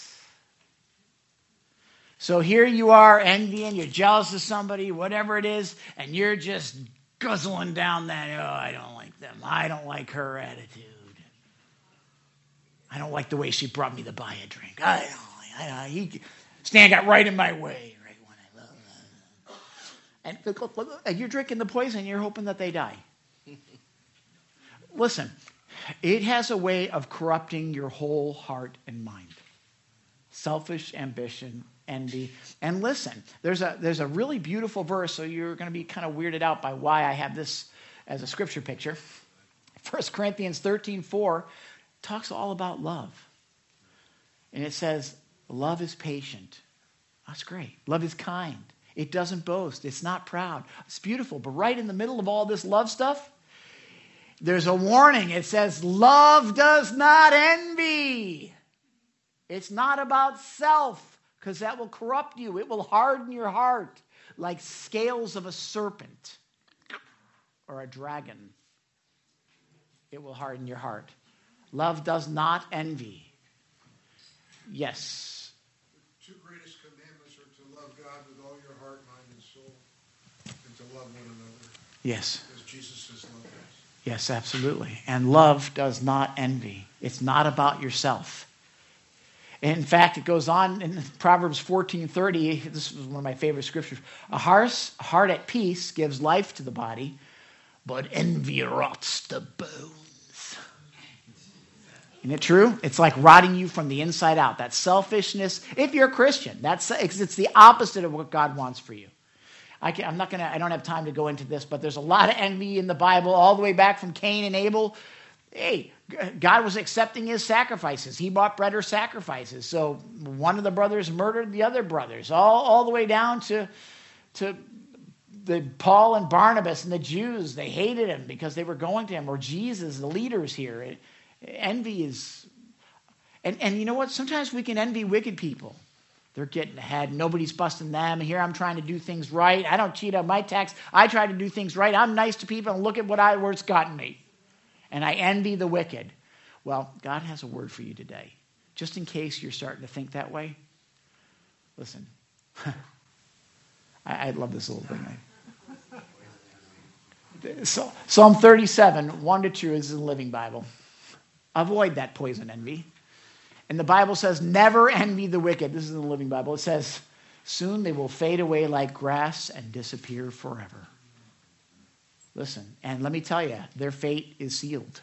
So here you are envying, you're jealous of somebody, whatever it is, and you're just guzzling down that, oh, I don't like them. I don't like her attitude. I don't like the way she brought me to buy a drink. I don't like, I, he, Stan got right in my way. Right when I love and, and you're drinking the poison, you're hoping that they die. Listen, it has a way of corrupting your whole heart and mind. Selfish ambition, envy. And listen, there's a there's a really beautiful verse, so you're going to be kind of weirded out by why I have this as a scripture picture. First Corinthians thirteen four talks all about love. And it says, love is patient. That's great. Love is kind. It doesn't boast. It's not proud. It's beautiful. But right in the middle of all this love stuff, there's a warning. It says, love does not envy. It's not about self, because that will corrupt you. It will harden your heart like scales of a serpent or a dragon. It will harden your heart. Love does not envy. Yes. The two greatest commandments are to love God with all your heart, mind, and soul, and to love one another. Yes. As Jesus has loved us. Yes, absolutely. And love does not envy. It's not about yourself. In fact, it goes on in Proverbs fourteen thirty. This is one of my favorite scriptures. A heart, a heart at peace gives life to the body, but envy rots the bones. Isn't it true? It's like rotting you from the inside out. That selfishness, if you're a Christian, that's it's the opposite of what God wants for you. I can, I'm not gonna. I don't have time to go into this, but there's a lot of envy in the Bible, all the way back from Cain and Abel. Hey, God was accepting his sacrifices. He brought better sacrifices. So one of the brothers murdered the other brothers, all, all the way down to, to the Paul and Barnabas and the Jews. They hated him because they were going to him, or Jesus, the leaders here. It, envy is, and, and you know what? Sometimes we can envy wicked people. They're getting ahead. Nobody's busting them. Here I'm trying to do things right. I don't cheat on my tax. I try to do things right. I'm nice to people, and look at what I, where it's gotten me. And I envy the wicked. Well, God has a word for you today. Just in case you're starting to think that way, listen. I, I love this little thing. So, Psalm thirty-seven, one to two is in the Living Bible. Avoid that poison envy. And the Bible says, never envy the wicked. This is in the Living Bible. It says, soon they will fade away like grass and disappear forever. Listen, and let me tell you, their fate is sealed.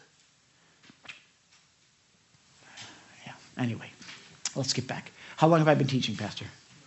Yeah, anyway, let's get back. How long have I been teaching, Pastor?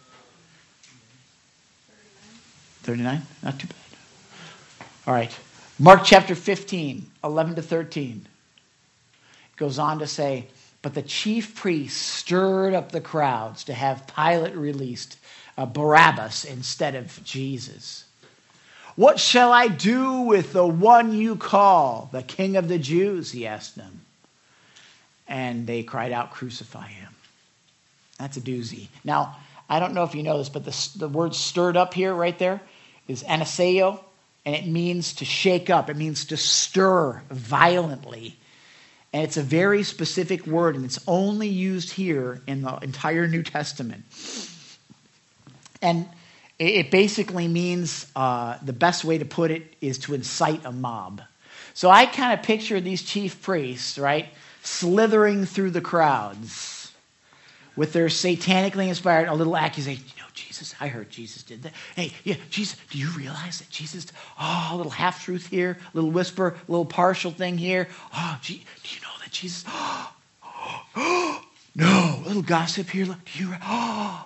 thirty-nine? Not too bad. All right. Mark chapter fifteen, eleven to thirteen. It goes on to say, but the chief priests stirred up the crowds to have Pilate released uh, Barabbas instead of Jesus. What shall I do with the one you call the King of the Jews? He asked them. And they cried out, crucify him. That's a doozy. Now, I don't know if you know this, but the, the word stirred up here, right there, is anaseo, and it means to shake up. It means to stir violently. And it's a very specific word, and it's only used here in the entire New Testament. And it basically means, uh, the best way to put it is to incite a mob. So I kind of picture these chief priests, right, slithering through the crowds with their satanically inspired, a little accusation. You know, Jesus, I heard Jesus did that. Hey, yeah, Jesus, do you realize that Jesus, oh, a little half-truth here, a little whisper, a little partial thing here. Oh, gee, do you know that Jesus, oh, oh, no, a little gossip here. Look, do you, oh.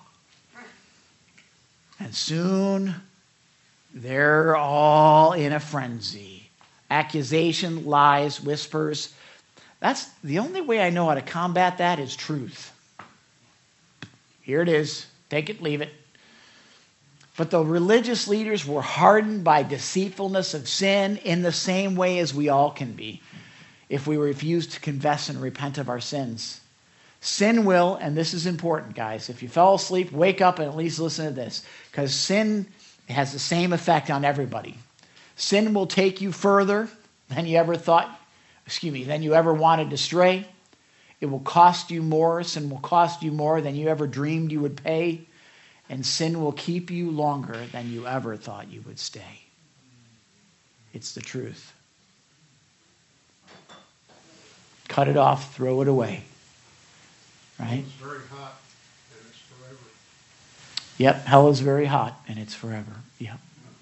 And soon, they're all in a frenzy. Accusation, lies, whispers. That's the only way I know how to combat that is truth. Here it is. Take it, leave it. But the religious leaders were hardened by deceitfulness of sin in the same way as we all can be if we refuse to confess and repent of our sins. Sin will, and this is important, guys. If you fell asleep, wake up and at least listen to this. Because sin has the same effect on everybody. Sin will take you further than you ever thought, excuse me, than you ever wanted to stray. It will cost you more. Sin will cost you more than you ever dreamed you would pay. And sin will keep you longer than you ever thought you would stay. It's the truth. Cut it off, throw it away. Right? It's very hot and it's forever. Yep, hell is very hot and it's forever. Yep.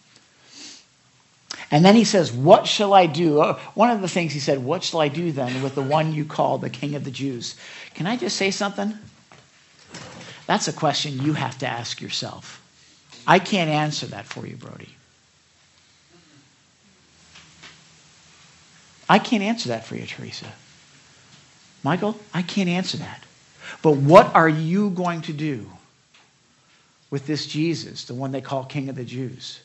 And then he says, what shall I do? Uh, one of the things he said, what shall I do then with the one you call the King of the Jews? Can I just say something? That's a question you have to ask yourself. I can't answer that for you, Brody. I can't answer that for you, Teresa. Michael, I can't answer that. But what are you going to do with this Jesus, the one they call King of the Jews?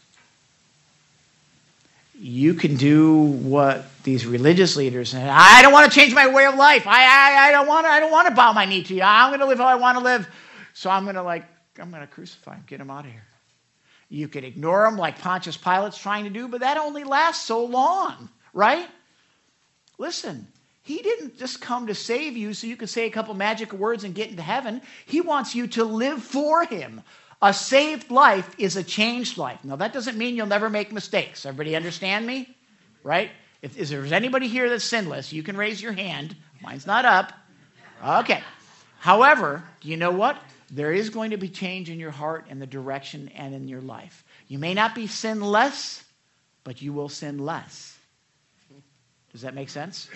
You can do what these religious leaders say. I don't want to change my way of life. I, I, I don't want to. I don't want to bow my knee to you. I'm going to live how I want to live. So I'm going to like. I'm going to crucify him. Get him out of here. You could ignore him like Pontius Pilate's trying to do, but that only lasts so long, right? Listen, he didn't just come to save you so you could say a couple magic words and get into heaven. He wants you to live for him. A saved life is a changed life. Now, that doesn't mean you'll never make mistakes. Everybody understand me? Right? If, if there's anybody here that's sinless, you can raise your hand. Mine's not up. Okay. However, do you know what? There is going to be change in your heart and the direction and in your life. You may not be sinless, but you will sin less. Does that make sense?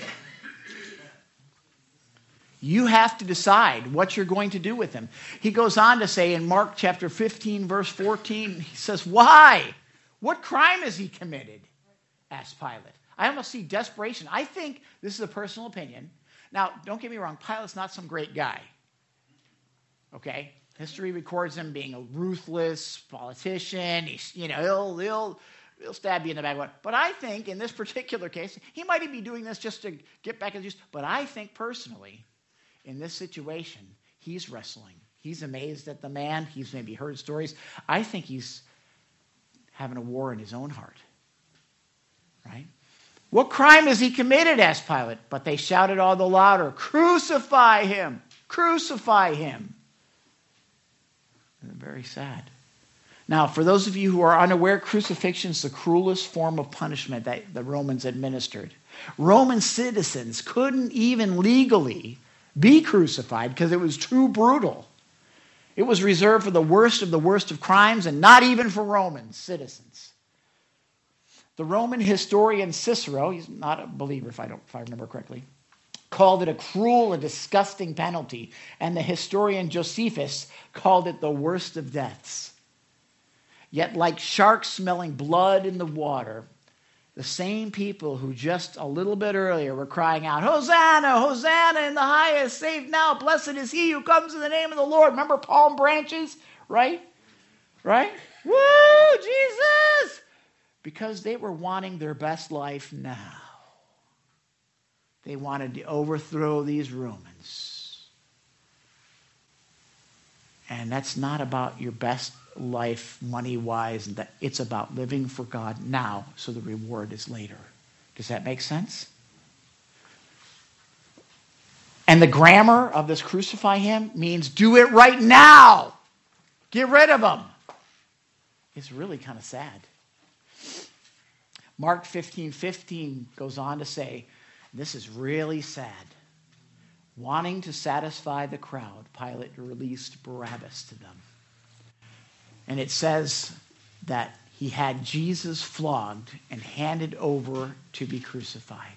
You have to decide what you're going to do with him. He goes on to say in Mark chapter fifteen, verse fourteen, he says, why? What crime has he committed? Asked Pilate. I almost see desperation. I think, this is a personal opinion. Now, don't get me wrong, Pilate's not some great guy. Okay? History records him being a ruthless politician. He's, you know, he'll, he'll, he'll stab you in the back. But I think in this particular case, he might be doing this just to get back at the Jews. But I think personally, in this situation, he's wrestling. He's amazed at the man. He's maybe heard stories. I think he's having a war in his own heart. Right? What crime has he committed? Asked Pilate. But they shouted all the louder, crucify him! Crucify him! And very sad. Now, for those of you who are unaware, crucifixion is the cruelest form of punishment that the Romans administered. Roman citizens couldn't even legally be crucified because it was too brutal. It was reserved for the worst of the worst of crimes and not even for Roman citizens. The Roman historian Cicero, he's not a believer if I don't if I remember correctly, called it a cruel and disgusting penalty, and the historian Josephus called it the worst of deaths. Yet like sharks smelling blood in the water, the same people who just a little bit earlier were crying out, Hosanna, Hosanna in the highest, saved now, blessed is he who comes in the name of the Lord. Remember palm branches, right? Right? Woo, Jesus! Because they were wanting their best life now. They wanted to overthrow these Romans. And that's not about your best life money-wise. It's about living for God now so the reward is later. Does that make sense? And the grammar of this crucify him means do it right now. Get rid of him. It's really kind of sad. Mark fifteen fifteen goes on to say, this is really sad. Wanting to satisfy the crowd, Pilate released Barabbas to them. And it says that he had Jesus flogged and handed over to be crucified.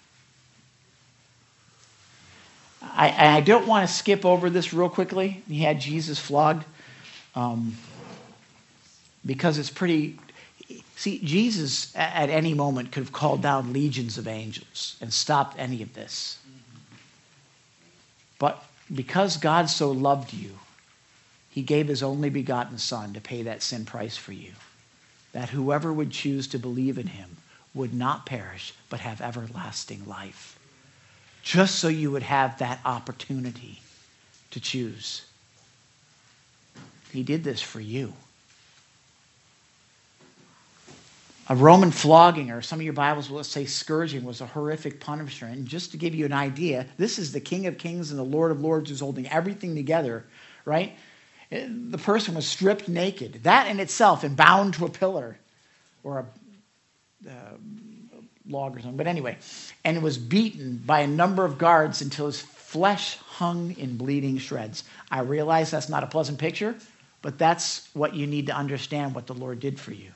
I, I don't want to skip over this real quickly. He had Jesus flogged um, because it's pretty... See, Jesus at any moment could have called down legions of angels and stopped any of this. But because God so loved you, he gave his only begotten Son to pay that sin price for you, that whoever would choose to believe in him would not perish, but have everlasting life. Just so you would have that opportunity to choose. He did this for you. A Roman flogging, or some of your Bibles will say scourging, was a horrific punishment. And just to give you an idea, this is the King of Kings and the Lord of Lords who's holding everything together, right? The person was stripped naked. That in itself, and bound to a pillar or a uh, log or something. But anyway, and was beaten by a number of guards until his flesh hung in bleeding shreds. I realize that's not a pleasant picture, but that's what you need to understand what the Lord did for you.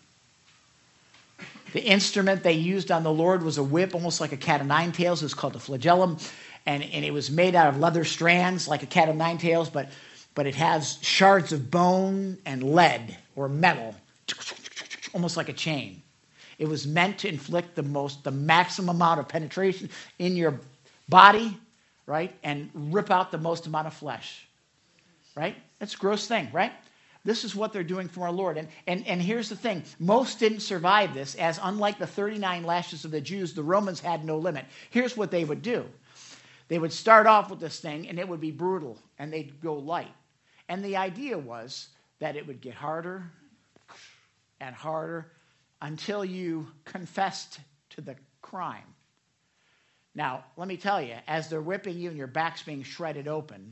The instrument they used on the Lord was a whip, almost like a cat of nine tails. It was called a flagellum, and, and it was made out of leather strands, like a cat of nine tails, but, but it has shards of bone and lead or metal, almost like a chain. It was meant to inflict the most, the maximum amount of penetration in your body, right, and rip out the most amount of flesh, right? That's a gross thing, right? This is what they're doing for our Lord. And, and, and here's the thing. Most didn't survive this, as unlike the thirty-nine lashes of the Jews, the Romans had no limit. Here's what they would do. They would start off with this thing, and it would be brutal, and they'd go light. And the idea was that it would get harder and harder until you confessed to the crime. Now, let me tell you, as they're whipping you and your back's being shredded open,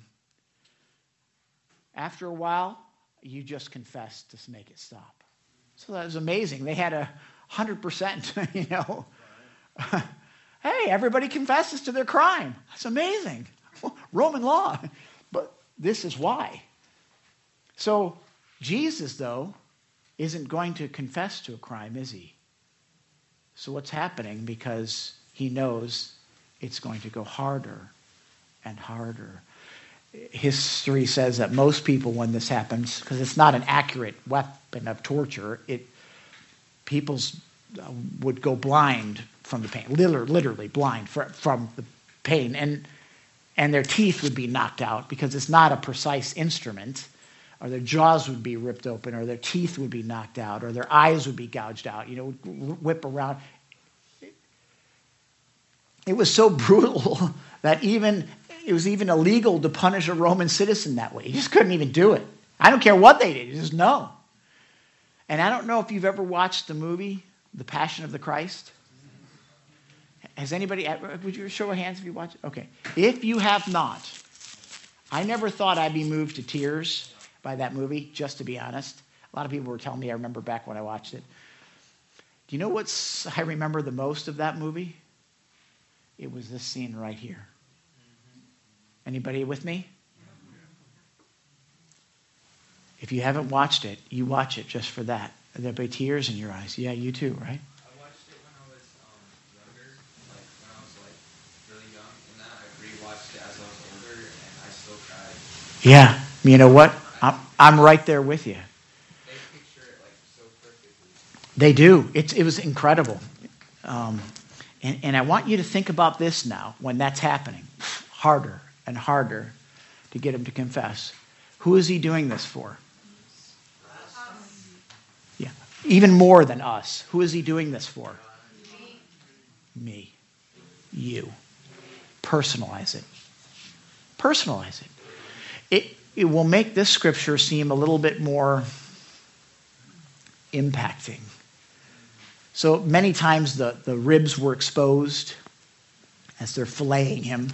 after a while, you just confessed to make it stop. So that was amazing. They had a one hundred percent, you know. Hey, everybody confesses to their crime. That's amazing. Roman law. But this is why. So Jesus, though, isn't going to confess to a crime, is he? So what's happening? Because he knows it's going to go harder and harder. History says that most people, when this happens, because it's not an accurate weapon of torture, it people's uh, would go blind from the pain, literally, literally blind for, from the pain, and and their teeth would be knocked out because it's not a precise instrument, or their jaws would be ripped open, or their teeth would be knocked out, or their eyes would be gouged out. You know, would whip around. It was so brutal that even it was even illegal to punish a Roman citizen that way. You just couldn't even do it. I don't care what they did. You just no. And I don't know if you've ever watched the movie, The Passion of the Christ. Has anybody, would you show of hands if you watch it? Okay. If you have not, I never thought I'd be moved to tears by that movie, just to be honest. A lot of people were telling me, I remember back when I watched it. Do you know what I remember the most of that movie? It was this scene right here. Anybody with me? If you haven't watched it, you watch it just for that. There'll be tears in your eyes. Yeah, you too, right? I watched it when I was um, younger, like when I was like really young, and then I rewatched it as I was older, and I still cried. Yeah, you know what? I'm, I'm right there with you. They picture it like so perfectly. They do. It's, it was incredible. Um, and, and I want you to think about this now when that's happening. Harder and harder to get him to confess. Who is he doing this for? Yeah, even more than us. Who is he doing this for? Me. Me. You. Personalize it. Personalize it. It it will make this scripture seem a little bit more impacting. So many times the, the ribs were exposed as they're filleting him.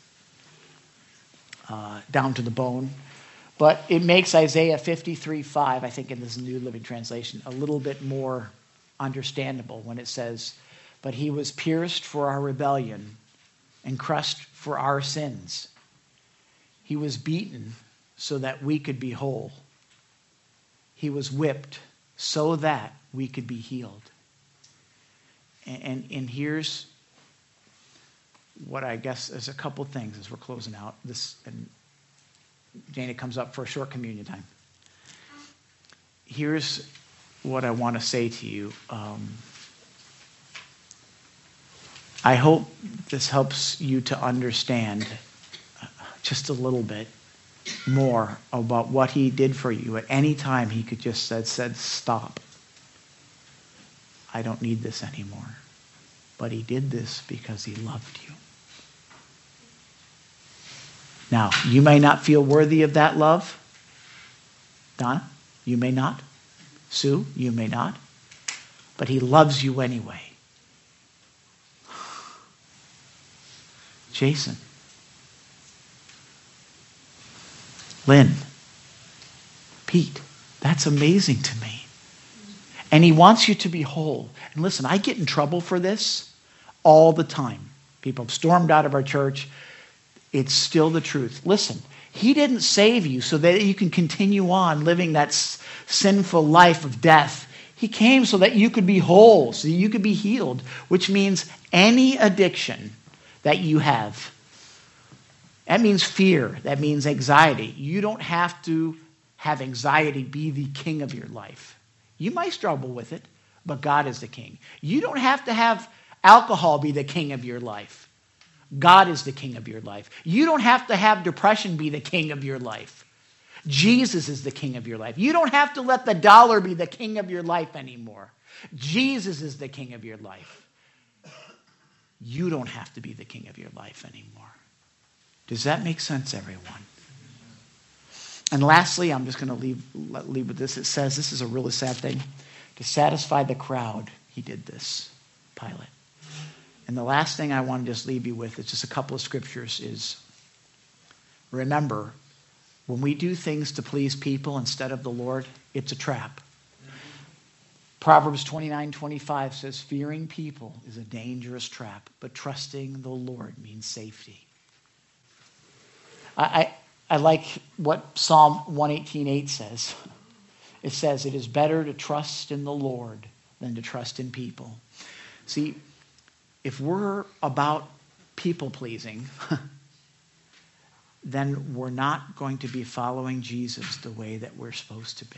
Uh, down to the bone. But it makes Isaiah fifty-three five, I think in this New Living Translation, a little bit more understandable when it says, but he was pierced for our rebellion and crushed for our sins. He was beaten so that we could be whole. He was whipped so that we could be healed. And, and, and here's what I guess is a couple things as we're closing out this, and Jana comes up for a short communion time. Here's what I want to say to you. Um, I hope this helps you to understand just a little bit more about what he did for you. At any time, he could just said, said, stop. I don't need this anymore. But he did this because he loved you. Now, you may not feel worthy of that love. Donna, you may not. Sue, you may not. but he loves you anyway. Jason. Lynn. Pete. That's amazing to me. And he wants you to be whole. And listen, I get in trouble for this all the time. People have stormed out of our church. It's still the truth. Listen, he didn't save you so that you can continue on living that s- sinful life of death. He came so that you could be whole, so that you could be healed, which means any addiction that you have. That means fear. That means anxiety. You don't have to have anxiety be the king of your life. You might struggle with it, but God is the king. You don't have to have alcohol be the king of your life. God is the king of your life. You don't have to have depression be the king of your life. Jesus is the king of your life. You don't have to let the dollar be the king of your life anymore. Jesus is the king of your life. You don't have to be the king of your life anymore. Does that make sense, everyone? And lastly, I'm just going to leave, leave with this. It says, this is a really sad thing. To satisfy the crowd, he did this, Pilate. And the last thing I want to just leave you with, it's just a couple of scriptures, is remember, when we do things to please people instead of the Lord, it's a trap. Proverbs twenty-nine twenty-five says, fearing people is a dangerous trap, but trusting the Lord means safety. I, I, I like what Psalm one eighteen eight says. It says, it is better to trust in the Lord than to trust in people. See, if we're about people pleasing, then we're not going to be following Jesus the way that we're supposed to be.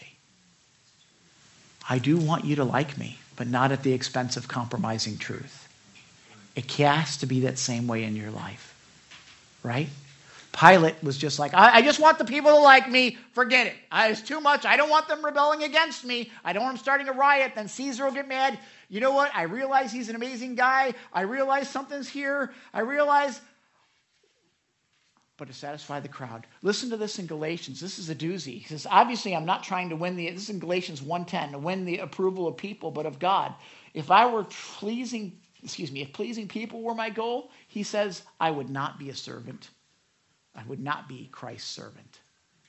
I do want you to like me, but not at the expense of compromising truth. It has to be that same way in your life, right? Pilate was just like, I, I just want the people to like me. Forget it. I, it's too much. I don't want them rebelling against me. I don't want them starting a riot. Then Caesar will get mad. You know what? I realize he's an amazing guy. I realize something's here. I realize... but to satisfy the crowd. Listen to this in Galatians. This is a doozy. He says, obviously, I'm not trying to win the, this is in Galatians one ten, to win the approval of people, but of God. If I were pleasing, excuse me, if pleasing people were my goal, he says, I would not be a servant. I would not be Christ's servant.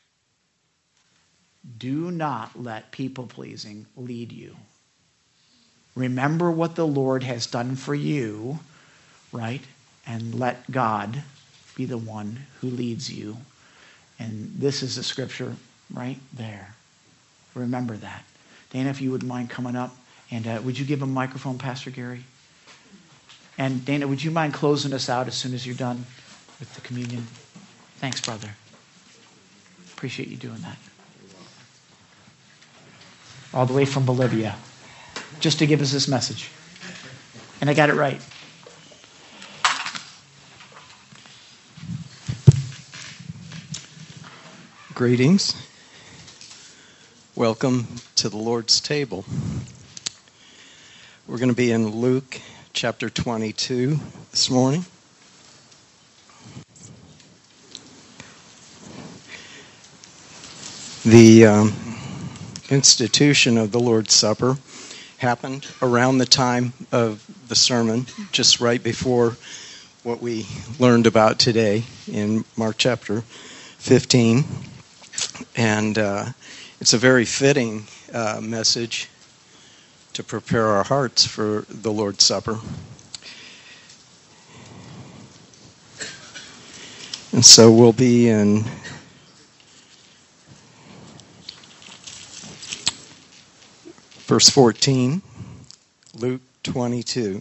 Do not let people pleasing lead you. Remember what the Lord has done for you, right? And let God be the one who leads you. And this is the scripture right there. Remember that. Dana, if you wouldn't mind coming up, and uh, would you give a microphone, Pastor Gary? And Dana, would you mind closing us out as soon as you're done with the communion? Thanks, brother. Appreciate you doing that. All the way from Bolivia, just to give us this message. And I got it right. Greetings. Welcome to the Lord's table. We're going to be in Luke chapter twenty-two this morning. The um, institution of the Lord's Supper happened around the time of the sermon, just right before what we learned about today in Mark chapter fifteen. And uh, it's a very fitting uh, message to prepare our hearts for the Lord's Supper. And so we'll be in verse fourteen, Luke twenty-two.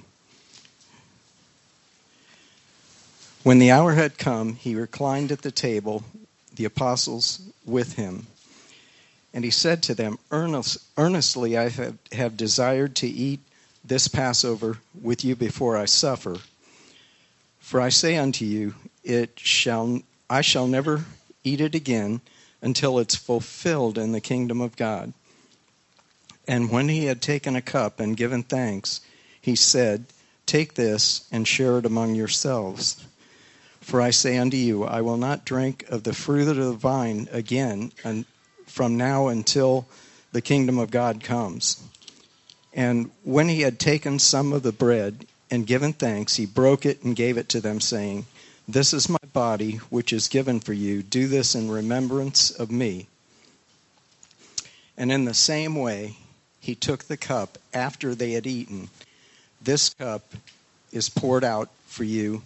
When the hour had come, he reclined at the table, the apostles with him. And he said to them, Earnest, earnestly I have, have desired to eat this Passover with you before I suffer. For I say unto you, it shall I shall never eat it again until it's fulfilled in the kingdom of God. And when he had taken a cup and given thanks, he said, Take this and share it among yourselves. For I say unto you, I will not drink of the fruit of the vine again and from now until the kingdom of God comes. And when he had taken some of the bread and given thanks, he broke it and gave it to them, saying, "This is my body, which is given for you. Do this in remembrance of me." And in the same way, he took the cup after they had eaten. "This cup is poured out for you.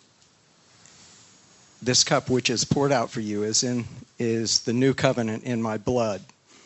This cup which is poured out for you is in is the new covenant in my blood."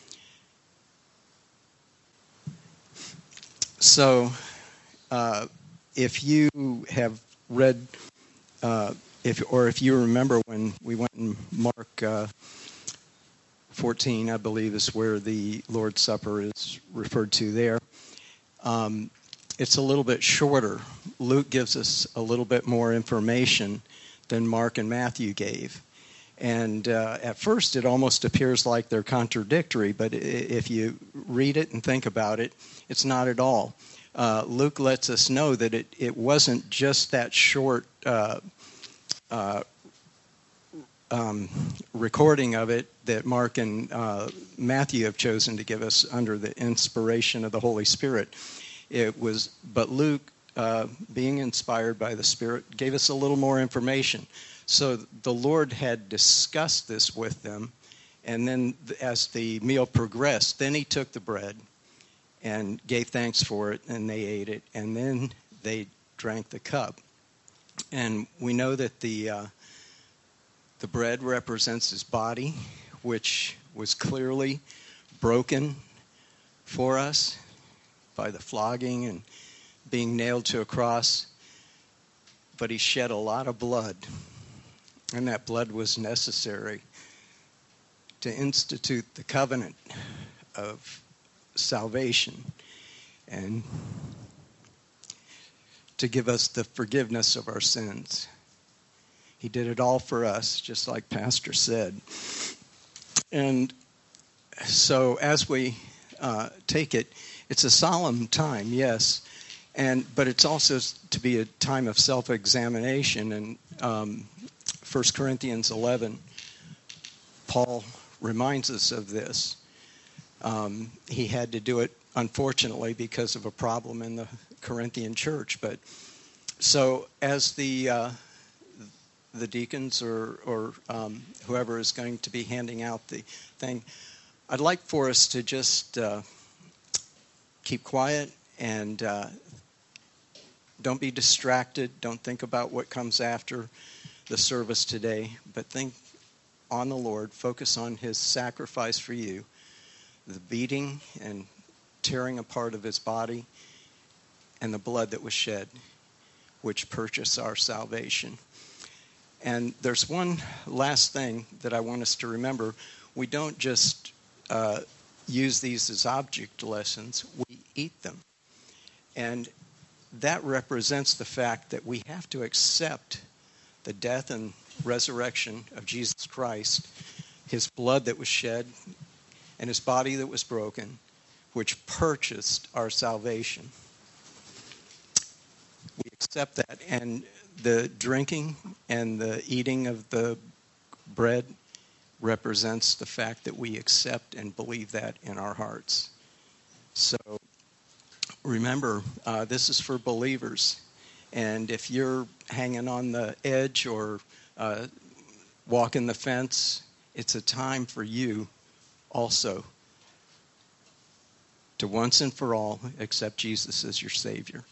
So, uh, if you have read, uh, if or if you remember when we went in Mark uh, fourteen, I believe is where the Lord's Supper is referred to there. Um, it's a little bit shorter. Luke gives us a little bit more information than Mark and Matthew gave. And uh, at first it almost appears like they're contradictory, but if you read it and think about it, it's not at all. Uh, Luke lets us know that it, it wasn't just that short uh, uh, um, recording of it that Mark and uh, Matthew have chosen to give us under the inspiration of the Holy Spirit. It was, but Luke, uh, being inspired by the Spirit, gave us a little more information. So the Lord had discussed this with them, and then as the meal progressed, then he took the bread and gave thanks for it, and they ate it, and then they drank the cup. And we know that the uh, the bread represents his body, which was clearly broken for us by the flogging and being nailed to a cross. But he shed a lot of blood, and that blood was necessary to institute the covenant of salvation and to give us the forgiveness of our sins. He did it all for us, just like Pastor said. And so as we uh, take it, it's a solemn time, yes, and but it's also to be a time of self-examination. And um, First Corinthians eleven, Paul reminds us of this. Um, he had to do it, unfortunately, because of a problem in the Corinthian church. But so as the uh, the deacons or, or um, whoever is going to be handing out the thing, I'd like for us to just uh, keep quiet and uh, don't be distracted. Don't think about what comes after the service today, but think on the Lord. Focus on his sacrifice for you, the beating and tearing apart of his body, and the blood that was shed, which purchased our salvation. And there's one last thing that I want us to remember. We don't just uh, use these as object lessons. We eat them. And that represents the fact that we have to accept the death and resurrection of Jesus Christ, his blood that was shed, and his body that was broken, which purchased our salvation. We accept that, and the drinking and the eating of the bread represents the fact that we accept and believe that in our hearts. So remember, uh, this is for believers, and if you're hanging on the edge or uh, walking the fence, it's a time for you also to once and for all accept Jesus as your Savior.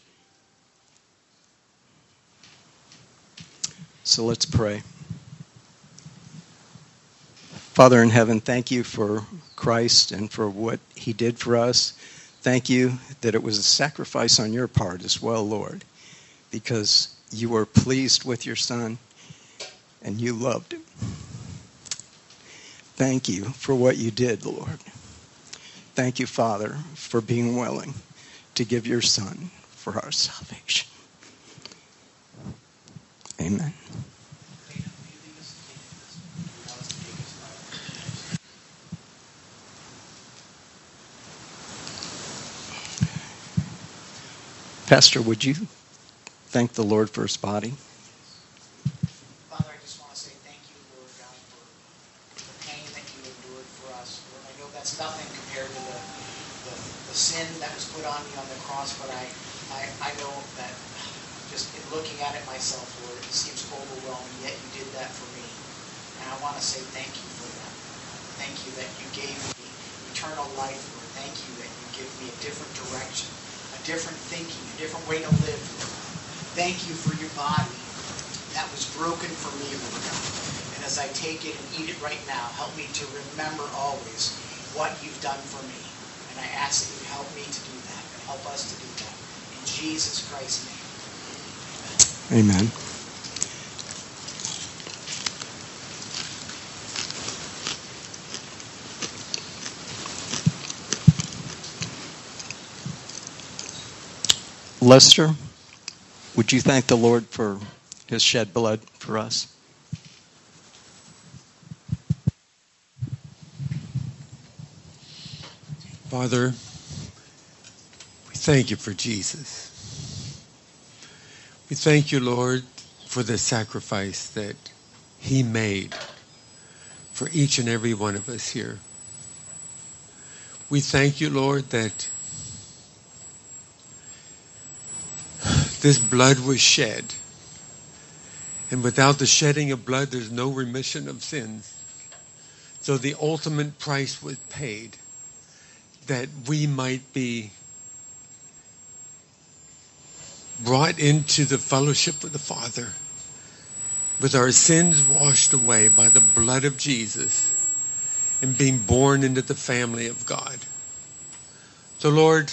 So let's pray. Father in heaven, thank you for Christ and for what he did for us. Thank you that it was a sacrifice on your part as well, Lord, because you were pleased with your Son and you loved him. Thank you for what you did, Lord. Thank you, Father, for being willing to give your Son for our salvation. Amen. Pastor, would you thank the Lord for his body? Father, I just want to say thank you, Lord God, for the pain that you endured for us. Lord, I know that's nothing compared to the, the, the sin that was put on you on the looking at it myself, Lord, it seems overwhelming, yet you did that for me. And I want to say thank you for that. Thank you that you gave me eternal life, Lord. Thank you that you give me a different direction, a different thinking, a different way to live, Lord. Thank you for your body that was broken for me, Lord God. And as I take it and eat it right now, help me to remember always what you've done for me. And I ask that you help me to do that and help us to do that. In Jesus Christ's name. Amen. Lester, would you thank the Lord for his shed blood for us? Father, we thank you for Jesus. We thank you, Lord, for the sacrifice that he made for each and every one of us here. We thank you, Lord, that this blood was shed. And without the shedding of blood, there's no remission of sins. So the ultimate price was paid that we might be brought into the fellowship of the Father, with our sins washed away by the blood of Jesus, and being born into the family of God. So, Lord,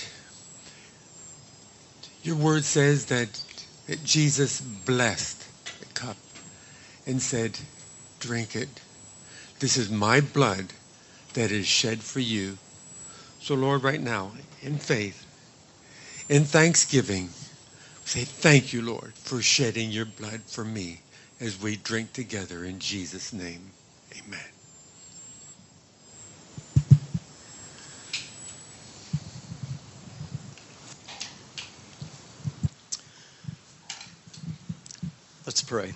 your word says that, that Jesus blessed the cup and said, drink it. This is my blood that is shed for you. So, Lord, right now, in faith, in thanksgiving, say thank you, Lord, for shedding your blood for me as we drink together in Jesus' name. Amen. Let's pray.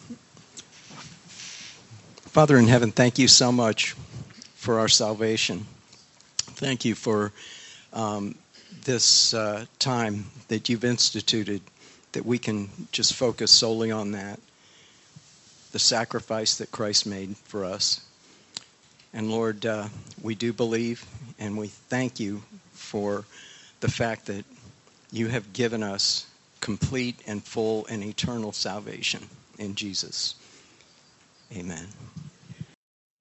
Father in heaven, thank you so much for our salvation. Thank you for um, this uh, time that you've instituted, that we can just focus solely on that, the sacrifice that Christ made for us. And Lord, uh, we do believe, and we thank you for the fact that you have given us complete and full and eternal salvation in Jesus. Amen.